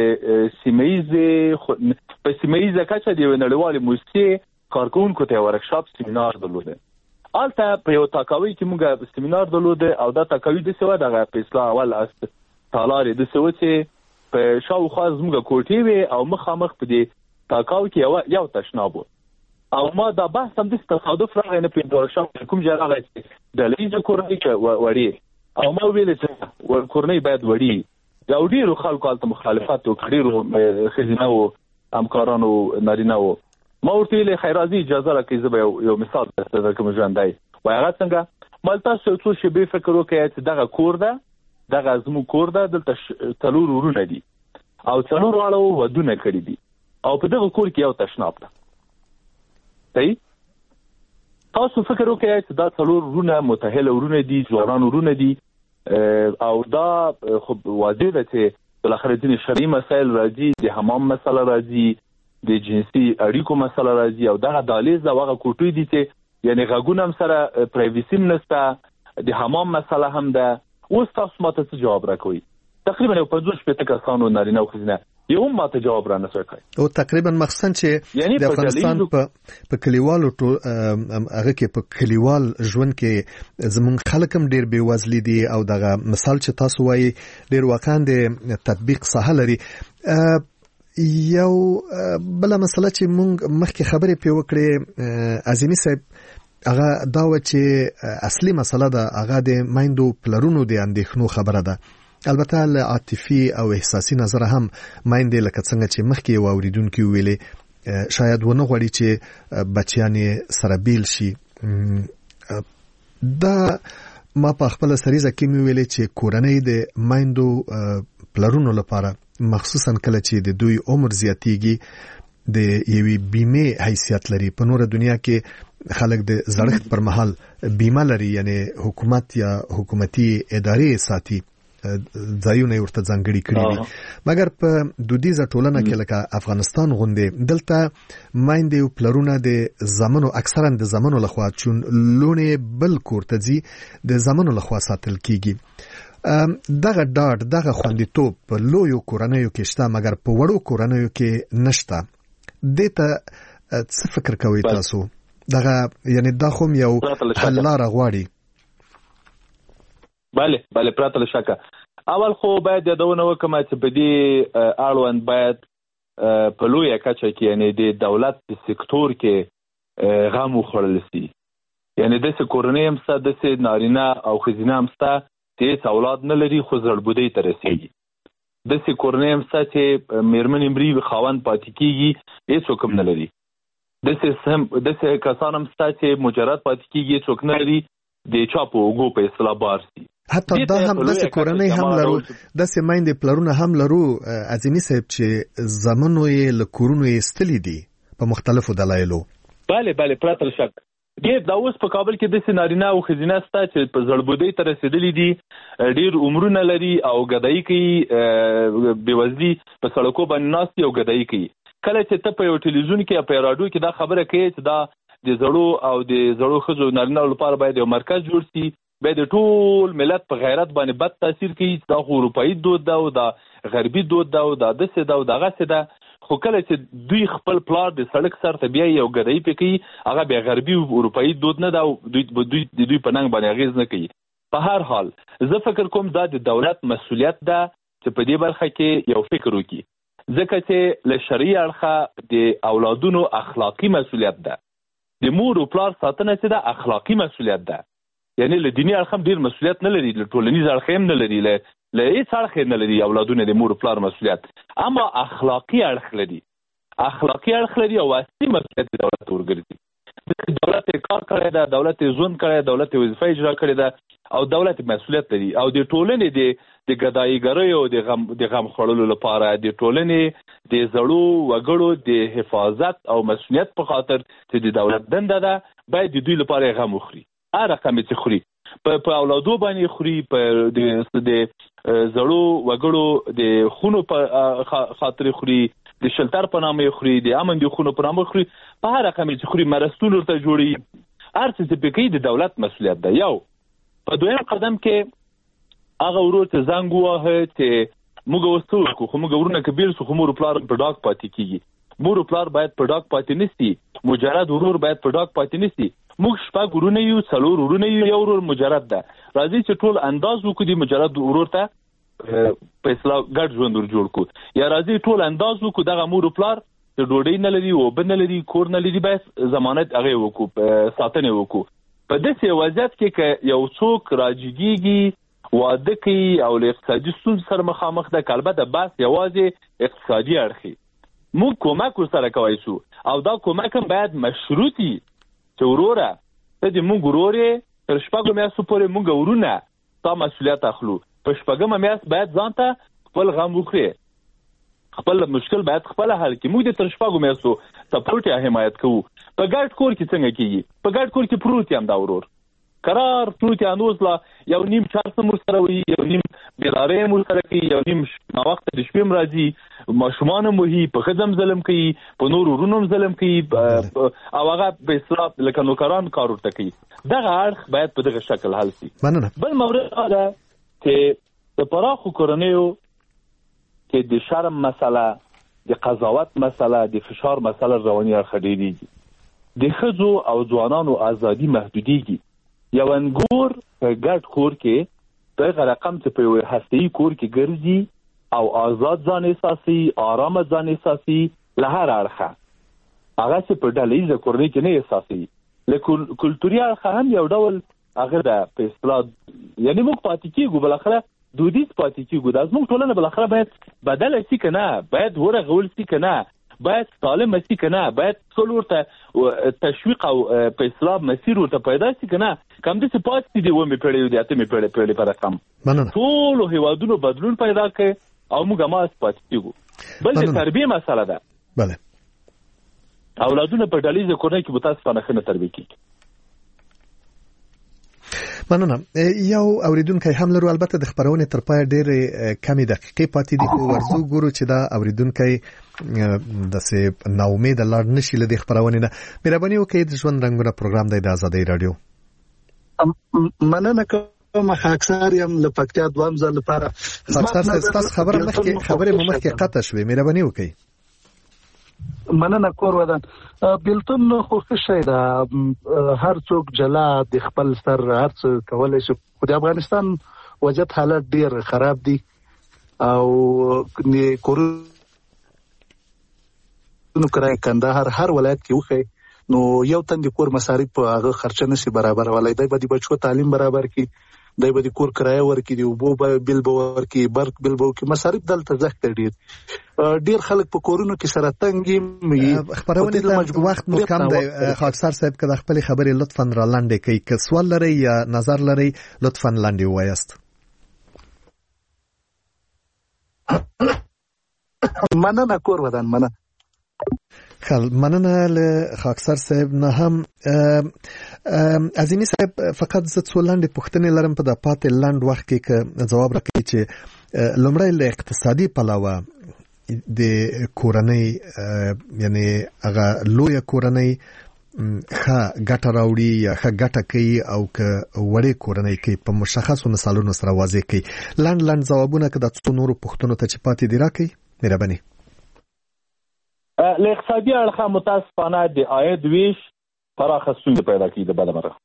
په سیمه ییزه کچه د یوې نړیوالې موسسې کارکوونکو ته ورکشاپ سیمینار درلوده. هلته په یو تاکاوي کې موږ سیمینار درلوده او دا تاکاوي داسې وه، دغه په اصطلاح اول تالار یې داسې و چې په شاوخوا زموږ کوټې وې او مخامخ په دې تاکاو کې یو تشناب و او ما دا بحث همداسې تصادف راغی نه پوهېږم ورکشاپ کوم ځای راغی چې ډلهیزه کورنۍ وړې او ما وویلې چې کورنۍ باید وړې او ډېرو خلکو هلته مخالفت وکړ، ډېرو ښځینه وو همکارانو نارینه وو. ما ورته ویلې خیر راځي اجازه راکړئ زه به یو مثال درته درکړم ژوندی. وایي هغه څنګه؟ ما تاسو یو څو شېبې فکر وکړئ چې دغه کور ده، دغه زموږ کور ده، دلته 4 ورونه دي او 4 واړه ودونه کړي دي او په دغه کور کې یو تشناب ده. صحیح؟ تاسو فکر وکړئ چې دا 4 ورونه متأهله ورونه دي، ځوانان ورونه دي او دا خو واضح ده چې بالاخره ځینې شرعي مسایل راځي، د حمام مسله راځي، د جنسي اړیکو مسله راځي او دغه دهلیز او هغه کوټې دي چې یعنې غږونه هم سره پرایویسي هم نشته، د حمام مسله هم ده. اوس تاسو ماته څه جواب راکوئ؟ تقریبا 50 کسانو نارینه او ښځینه یو هم ماته جواب را نه کړی او تقریبا مخصوصا چې د افغانستان په کلیوالو هغه کې په کلیوال ژوند کې زمونږ خلک هم ډېر بېوزلي دي او دغه مثال چې تاسو وایي ډېر واقعا د تطبیق ساحه لري. یو بله مسله چې مونږ مخکې خبرې پرې وکړې عظیمي صاحب هغه دا و چې اصلي مسله ده هغه د میندو پلرونو د اندېښنو خبره ده. البته له عاطفي او احساسي نظر هم میندې لکه څنګه چې مخکې یو اوریدونکي ویلې شاید ونه غواړي چې بچیان سره بیل شي. دا ما په خپل سریزه کې مې ویلې چې کورنۍ د میندو پلرونو لپاره مخصوصا کله چې د دوی عمر زیاتیږي د یوې بیمه حیثیت لري. په نور دنیا کې خلک د زړښت پر مهال بیمه لري، یعنی حکومت یا حکومتي ادارې ساتي ځایونه ورته ځانګړي کړي دي. مګر په دودیزه ټولنه کې لکه افغانستان غوندې دلته میندې او پلرونه د زمانو اکثرا د زمانو لخوا چون لونه بل کورته ځي د زمانو لخوا ساتل کیږي. دغه ډاډ دغه خوندیتوب په لویو کورنیو کې شته مګر په وړو کورنیو کې نشته. دته څه فکر کوي تاسو؟ دغه یعنی دا خو یو حل لاره غواړي. بله پرته له شکه اول خو باید یادونه وکړم چې په دې اړوند باید په لویه کچه کې یعنی د دولت په سکتور کې غم وخوړل شي. یعنی داسې کورنۍ هم شته، داسې نارینه او ښځینه هم شته چې هېڅ اولاد نه لري خو زړبودۍ ته رسېږي. داسې کورنۍ هم شته چې میرمنې مري خاوند پاتې کېږي هېڅوک هم نه لري. داسې کسان هم شته چې مجرد پاتې کېږي هېڅوک نه لري، د چا په اوږو په اصطلاح بار شي. حتی دا هم داسې کورنۍ هم لرو، داسې میندې پلرونه هم لرو عظیمي صاحب چې زمنو یې له کورونو یې ایستلي دي په مختلفو دلایلو. بله پرته له شک ډېر دا اوس په کابل کې داسې نارینه او ښځینه شته چې په زړبودۍ ته رسېدلي دي، ډېر عمرونه لري او ګدایي کوي، بېوزلي په سړکو باندې ناست دي او ګدایي کوي. کله چې ته په یو ټلویزیون کې یا په راډیو کې دا خبره کوي چې دا د زړو او د زړو ښځو نارینه لپاره باید یو مرکز جوړ شي، باید د ټول ملت په غیرت باندې بد تاثیر کوي. دا خو اروپایي دود ده او دا غربي دود ده او دا داسې ده او دغسې ده. خو کله چې دوی خپل پلار د سړک سر ته بیا یو ګدایي پې کوي، هغه بیا غربي اروپایي دود نه ده او دوی په ننګ باندې اغېز نه کوي. په هر حال زه فکر کوم دا د دولت مسؤلیت ده چې په دې برخه کې یو فکر وکړي، ځکه چې له شرعي اړخه د اولادونو اخلاقي مسؤلیت ده. د مور او پلار ساتنه چې ده اخلاقي مسؤلیت ده، یعنی له دیني اړخ هم ډېر مسؤلیت نه لري، له ټولنیز اړخ هم نه لري، له هېڅ اړخ نه لري اولادونه د مور او پلار مسؤلیت، اما اخلاقي اړخ لري. اخلاقي اړخ لري او اصلي مسؤلیت د دولت ورګرځي. دولت کار کړی ده، دولت ژوند کړی، دولت وظیفه اجرا کړې ده او دولت مسؤلیت لري. او د ټولنې د ګدایګرۍ او د غم خوړلو لپاره د ټولنې د زړو وګړو د حفاظت او مسؤلیت په خاطر چې د دولت دنده ده، باید د دوی لپاره غم وخوري. هر رقم چې خوري، په اولادو باندې خوري، په د زړو وګړو د خونو په خاطر خوري، د شلتر په نامه خوري، د امن د خونو په نامه خوري، په هر رقم چې خوري مرستون ورته جوړي. هر څه چې پکې د دولت مسؤلیت ده. یو په دویم قدم کې هغه ورور ته زنګ وواهه چې موږ اوس څه وکړو، خو موږ ورونه که بیل سو خو مور پلار په ډاګ پاتې کېږي. مور پلار باید په ډاګ پاتې نه سي، مجرد ورور باید په ډاګ پاتې نه سي. موږ شپږ ورونه یو، څلور ورونه یو، یو ورور مجرد ده. راځي چې ټول انداز وکړو د مجرد ورور ته په اصطلاح ګډ ژوند ور جوړ کړو، یا راځي ټول انداز وکړو دغه مور پلار چې ډوډۍ نه لري، اوبه نه لري، کور نه لري، باید ضمانت هغه وکړو، ساتنه وکړو. په داسې وضعیت کې که یو څوک راجګېږي، واده کوي او له اقتصادي ستونزو سره مخامخ ده، که البته بس یوازې اقتصادي اړخي، موږ کومک ورسره کولی شو او دا کومک هم باید مشروطي چې وروره ته د موږ ورور یې تر شپږو میاشتو پورې موږ ورونه تا مسؤلیت اخلو، په شپږمه میاشت باید ځان ته خپل غم وخورې، خپل مشکل باید خپله حل کړي. موږ د تر شپږو میاشتو سپورټ یا حمایت کوو. په ګډ کور کې څنګه کېږي؟ په ګډ کور کې پروت یم دا ورور قرار پروت یا نوز لا یو نیم چارسه مور سره وي، یو نیم بیداره مور سره کوي، یو نیم ناوخته د شپې راځي، ماشومان هم وهي، په ښځه هم ظلم کوي، په نور ورونو هم ظلم کوي او هغه په اصطلاح لکه نوکران کار ورته کوي. دغه اړخ باید په دغه شکل حل شي. بل مورد دا ده چې د پراخو کورنیو کې د شرم مسله، د قضاوت مسله، د فشار مسله رواني اړخ ډېرېږي. د ښځو او ځوانانو ازادي محدودېږي. یو انګور په ګډ کور کې دغه رقم چې په یو هسته‌ایي کور کې ګرځي او آزاد ځان احساسي، آرامه ځان احساسي، له هر اړخه هغه چې په ډله ییزه کورنۍ کې نه احساسي. له کلتوري اړخه هم یو ډول هغه ده په اصطلاح، یعنې موږ پاتې کېږو، بالاخره دودیز پاتې کېږو. دا زموږ ټولنه بالاخره باید بدله شي که نه، باید ورغول شي که نه، باید سالمه شي که نه، باید ټول ورته تشویق او په اصطلاح مسیر ورته پیدا شي که نه. که همداسې پاتې دي د اوومې پیړۍ او د اتمې پیړۍ په رقم ټولو هېوادونو بدلون پیدا کړي او موږ هماغسې پاتې کېږو. بل د تربیې مسله ده. اولادونه په ډله ییزه کورنۍ کې متاسفانه ښه نه تربیه کېږي. مننه. یو اوریدونکی هم لرو، البته د خبرونې تر پای ډېرې کمې دقیقې پاتې دي، خو ورځو ګورو چې دا اوریدونکی داسې ناامیده لاړ نشي له دې خبرونې نه. مهرباني وکړئ، د ژوند رنګونه پروګرام دی د ازادۍ راډیو. مننه کوم. خاکسار یم له پکتیا دوام ځل لپاره. خاکسار ستاسو خبرې مخکې قطع شوې، مهرباني وکړئ. مننه کور ودان. بیلتون خو ښه شی ده، هر څوک جلا د خپل سر هر څه کولی شي، خو د افغانستان وضعیت حالت ډیر خراب دي او کورونو کرایه کندهار هر ولایت کې وښی نو یو تن د کور مصارف هغه خرچه نشي برابرولای. دی به د بچو تعلیم برابر کړي، دی به د کور کرایه ورکړي، د اوبو بیل به ورکړي، برق بیل به ورکړي، مصارف دلته زښته ډیر خلک په کورونو کې سره تنګ وي. خبرونه ته وخت مو کم دی. خاکسار صاحب که د خپلې خبرې لطفاً را لنډې کړئ، که سوال لرئ یا نظر لرئ لطفاً لنډې ووایاست. مننه کور ودان. مننه له خاکسار صاحب نه هم. عظیمی صاحب فقط زه څو لنډې پوښتنې لرم په د پاتې لنډ وخت کې که ځواب راکړئ چې لومړی له اقتصادي پلوه د کورنۍ یعنی هغه لویه کورنۍ ښه ګټه راوړي یا ښه ګټه کوي او که وړې کورنۍ کوي په مشخصو مثالونو سره واضح کوي. لنډ ځوابونه که د څو نورو پوښتنو ته چې پاتې دي راکړئ مهرباني. له اقتصادي اړخه متاسفانه د عاید ویش پراخه ستونزې پیدا کوي د بده مرغه.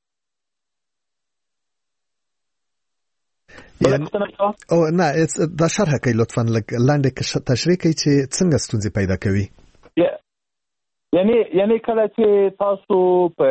او نه دا شرح کوي لطفاً لاندې تشریح کوي چې څنګه ستونزې پیدا کوي. یعنی کله چې تاسو په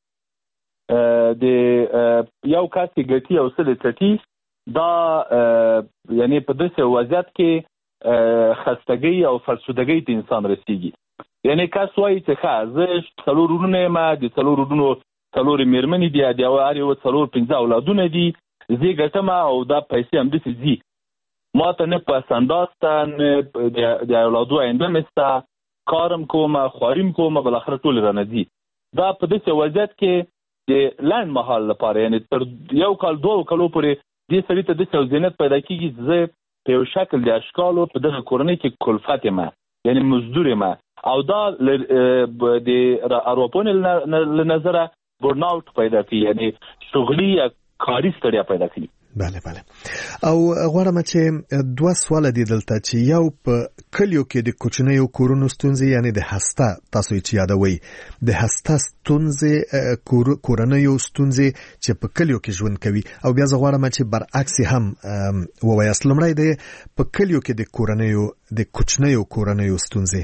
د یو کس ګټي او سل چټي دا یعنی په داسې وضعیت کې خستګي او فرسودګي ته انسان رسیږي. یعنی کس وایي چې ښه زه څلور ورونه یم، د څلور ورونو څلور میرمنې دي، د هر یو څلور 15 اولادونه دي، زه ګټم او دا پیسې همداسې ځي، ما ته نه پس اندازته نه د اولادو آینده مسته، کارم کوم، خواریم کوم، بالاخره ټول رانه دي. دا په داسې وضعیت کې د لنډ مهال لپاره یعنی تر یو کال 2 کالو پورې دې سړي ته داسې ذهنیت پیدا کېږي زه په یو شکل د اشکالو په دغه کورنۍ کې کلفت یم، یعنی مزدور یم، او دا د اروپونو له نظره برناوټ پیدا کوي، یعنی شغلي یا کاري ستړیا پیدا کوي. بله او غواړم چې 2 سوال دي دلته چې یو په کلیو کې د کوچنیو کورونو ستونزې یعنی د هسته تاسو چې یادوي د هسته ستونزې کورنیو ستونزې چې په کلیو کې ژوند کوي او بیا غواړم چې برعکس هم ووایاست. لمړی د په کلیو کې د کوچنیو کورنیو ستونزې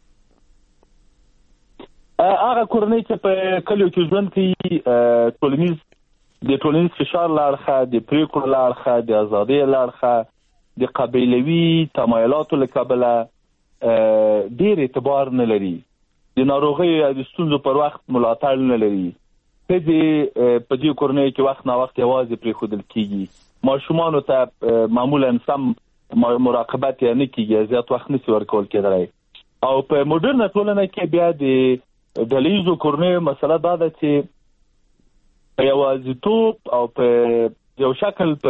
هغه کورنۍ چې په کلیو کې ژوند کوي د ټولنیز فشار له اړخه، د پریکړو له اړخه، د ازادۍ له اړخه، د قبیلوي تمایلاتو له کبله ډېر اعتبار نه لري، د ناروغیو یا د ستونزو پر وخت ملاتړ نه لري. ښځې په دې کورنیو کې وخت نا وخت یوازې پرېښودل کېږي، ماشومانو ته معمولا سم مراقبت یې نه کېږي، زیات وخت نشي ورکول کېدلی. او په موډرنه ټولنه کې بیا د ډلهییزو کورنیو مسله دا ده چې په یوازیتوب او په یو شکل په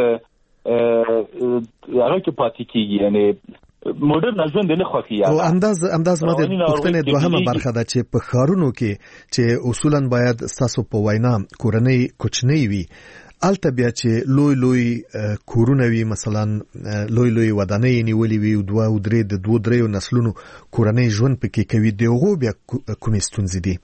هغه کې پاتې کېږي، یعنی موډرن ژوند نه خوښي. او انداز ما د پوښتنې دوهمه برخه ده چې په ښارونو کې چې اصولاً باید ستاسو په وینا کورنۍ کوچنۍ وي، الته بیا چې لوی کورونه وي، مثلا لوی ودانۍ نیولې وي او 2-3 نسلونو کورنۍ ژوند پکې کوي، دغه بیا کومې ستونزې دي؟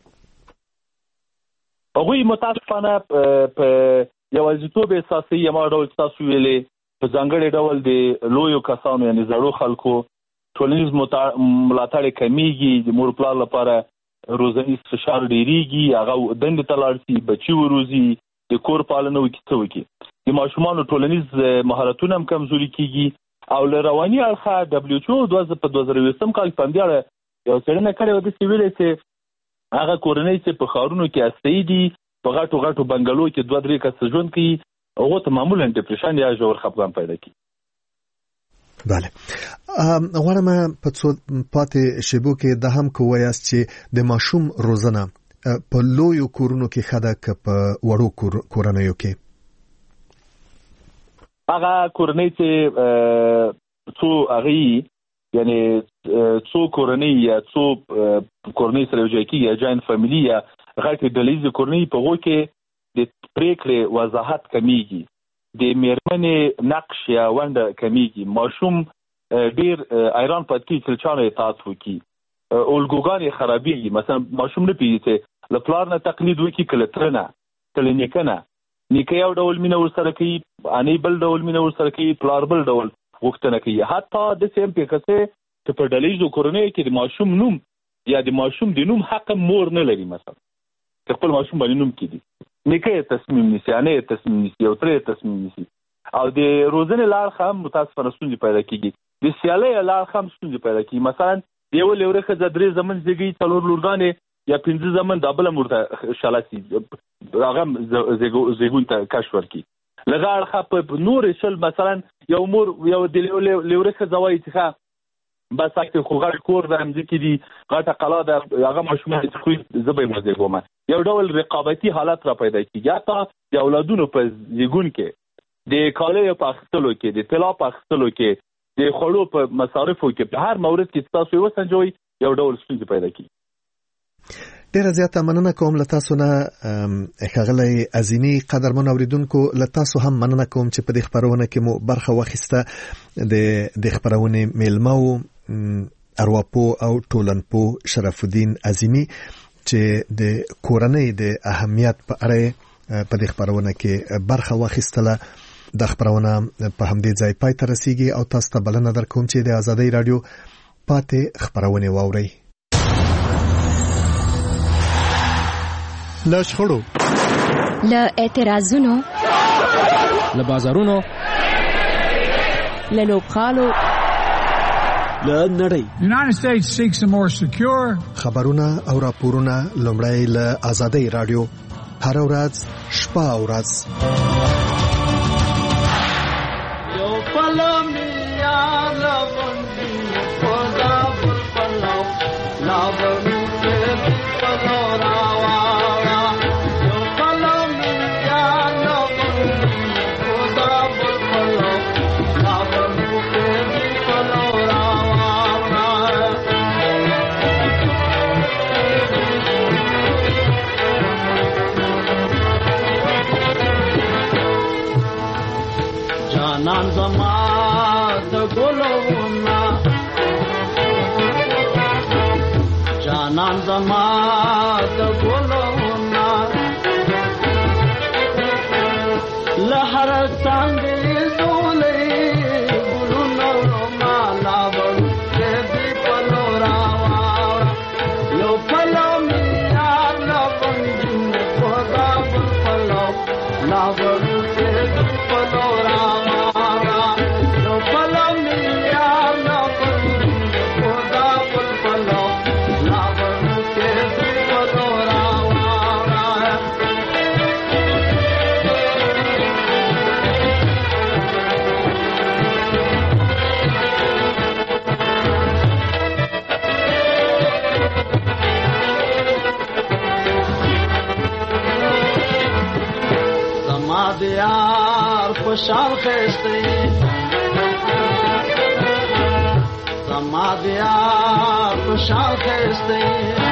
هغوی متاسفانه په یوازیتوب احساسوي، ما ډول تاسو ویلې په ځانګړي ډول د لویو کسانو یعنی زړو خلکو ټولنیز ملاتړ کمیږي، د مور پلار لپاره روزنیز فشار ډیریږي، هغه دندې ته لاړ شي، بچي وروزي، د کور پالنه وکړي، څه وکړي، د ماشومانو ټولنیز مهارتونه هم کمزوري کېږي. او له رواني اړخه WHO په 2020 کال په همدې اړه یو څېړنه کړې وه، داسې ویلې چې هغه کورنۍ چې په ښارونو کې هسته‌ایي دي، په غټو بنګلو کې 2-3 کسه ژوند کوي، هغو ته معمولا ډپریشن یا ژور خفګان پیدا کوي. بله غواړم په څو پاتې شیبو کې دا هم کوایاست چې د ماشوم روزنه په لویو کورونو کې ښه ده که په وړو کورنیو کې؟ هغه کورنۍ چې څو هغې یعنی څو کورنۍ یا څو کورنۍ سره یو ځای کېږي یا جاینټ فیملي یا غټې ډلهییزې کورنۍ، په هغو کې د پرېکړې وضاحت کمیږي، د میرمنې نقش یا ونډه کمیږي، ماشوم ډېر ایران پاتې کېږي چې له چا نه اطاعت وکړي، الګوګان یې خرابېږي. مثلا ماشوم نه پوهېږي چې له پلار نه تقلید وکړي که له تره نه، که له نیکه نه. نیکه یو ډول مینه ورسره کوي، انۍ بل ډول مینه ورسره کوي، پلار بل ډول غوښتنه کوي. حتی داسې هم پېښه شوې چې په ډلهییزو کورنیو کې د ماشوم نوم یا د ماشوم د نوم حق مور نه لري، مثلا که خپل ماشوم باندې نوم کېږي، نیکه یې تصمیم نیسي، انۍ یې تصمیم نیسي، یو تره یې تصمیم نیسي. او د روزنې له اړخه هم متاسفانه ستونزې پیدا کېږي، د سیالۍ له اړخه هم ستونزې پیدا کېږي. مثلا د یوه لیوره ښځه 3 زمن زېږوي، 4 لورګانې یا 15 زمن، دا بله ورته شاله شي، هغه زېږون ته کش ورکړي. له هغه اړخه په نورې شل مثلا یو مور یو د لیوره ښځه وایي چې ښه بس اکثر خو غټ کور د همځکې دي، غټه قلا ده، هغه ماشومان چې خو زه به یې وزېږوم، یو ډول رقابتي حالت را پیدا کېږي. حتی د اولادونو په زېږون کې، د کالیو په اخیستلو کې، د طلا په اخیستلو کې، د خوړو په مصارفو کې، په هر مورد کې تاسو یې وسنجوئ، یو ډول ستونزې پیدا کېږي. ډیره زیاته مننه کوم له تاسو نه ښاغلی عظیمي. قدرمن اوریدونکو له تاسو هم مننه کوم چې په دې خبرونه کې مو برخه واخیسته. د خبرونه میلمه او ارواپو او ټولنپو شرف الدین عظیمي چې د کورنۍ د اهمیت په اړه په دې خبرونه کې برخه واخیستله. د خبرونه په همدې ځای پای ته رسیږي او تاسو ته بلنه درکوم چې د آزادۍ رادیو پاتې خبرونه واورئ. له شخړو، له اعتراضونو، له بازارونو، له لوبغالو، له نړۍ. United States seeks a more secure. خبرونه او راپورونه لومړی له آزادۍ رادیو هر ورځ شپه او ورځ. جانان زما د ګلونا، جانان زما د ګلونا، لهر څنګه زولې ګلونو مالا ورته دی پلورا یو پلو میا لا بندین خدا پلو لا ورته دی پلورا دیار خوشحال خسته زما دیار خوشحال خسته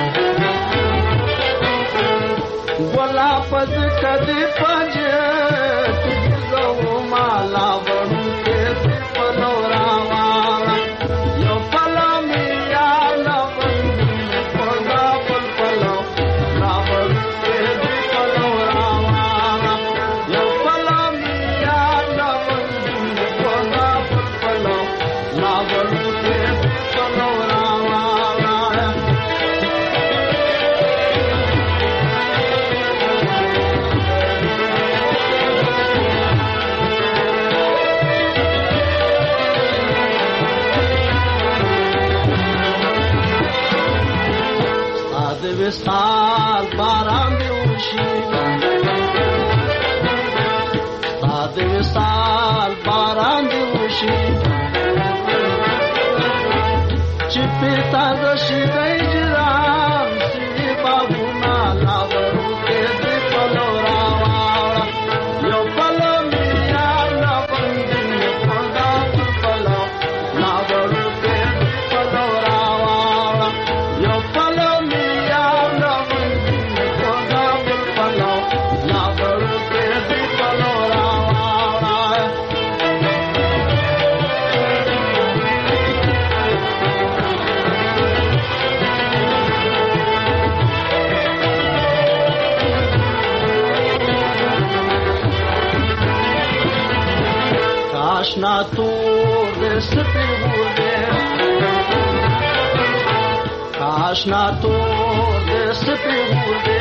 ګلا پد کدی پجه تیزو مالا ورو کې پلورا یو پلا میا لا بندي پدا پلو لا ورو کې پلورا وصال باران دی وشي ساده وصال باران دی وشي چې پتا د شي د اجرام سي بابونا لا ورو کې دی پلورا یو پلو میا لا بندي خدا پلو لا ورو کې دی پلورا یو پلو آشنا تور دې سپي ګورې آشنا تور دې سپي ګورې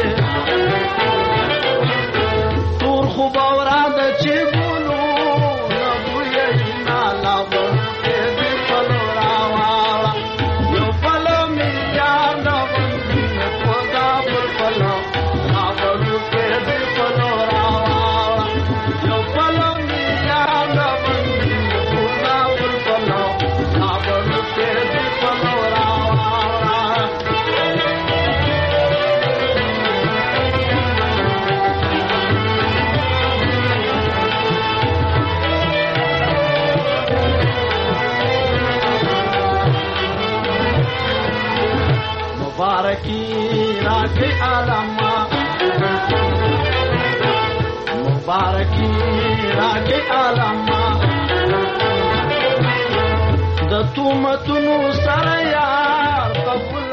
تور خو باورا د چې ګولو نو وې نه لا ورته دې پلورا یو پلو میا نو باندې خدا پر پلو لا ورته دې پلورا یو پلو میا نو عالما مبارکی راکې عالما د تومتونو سره یار قبول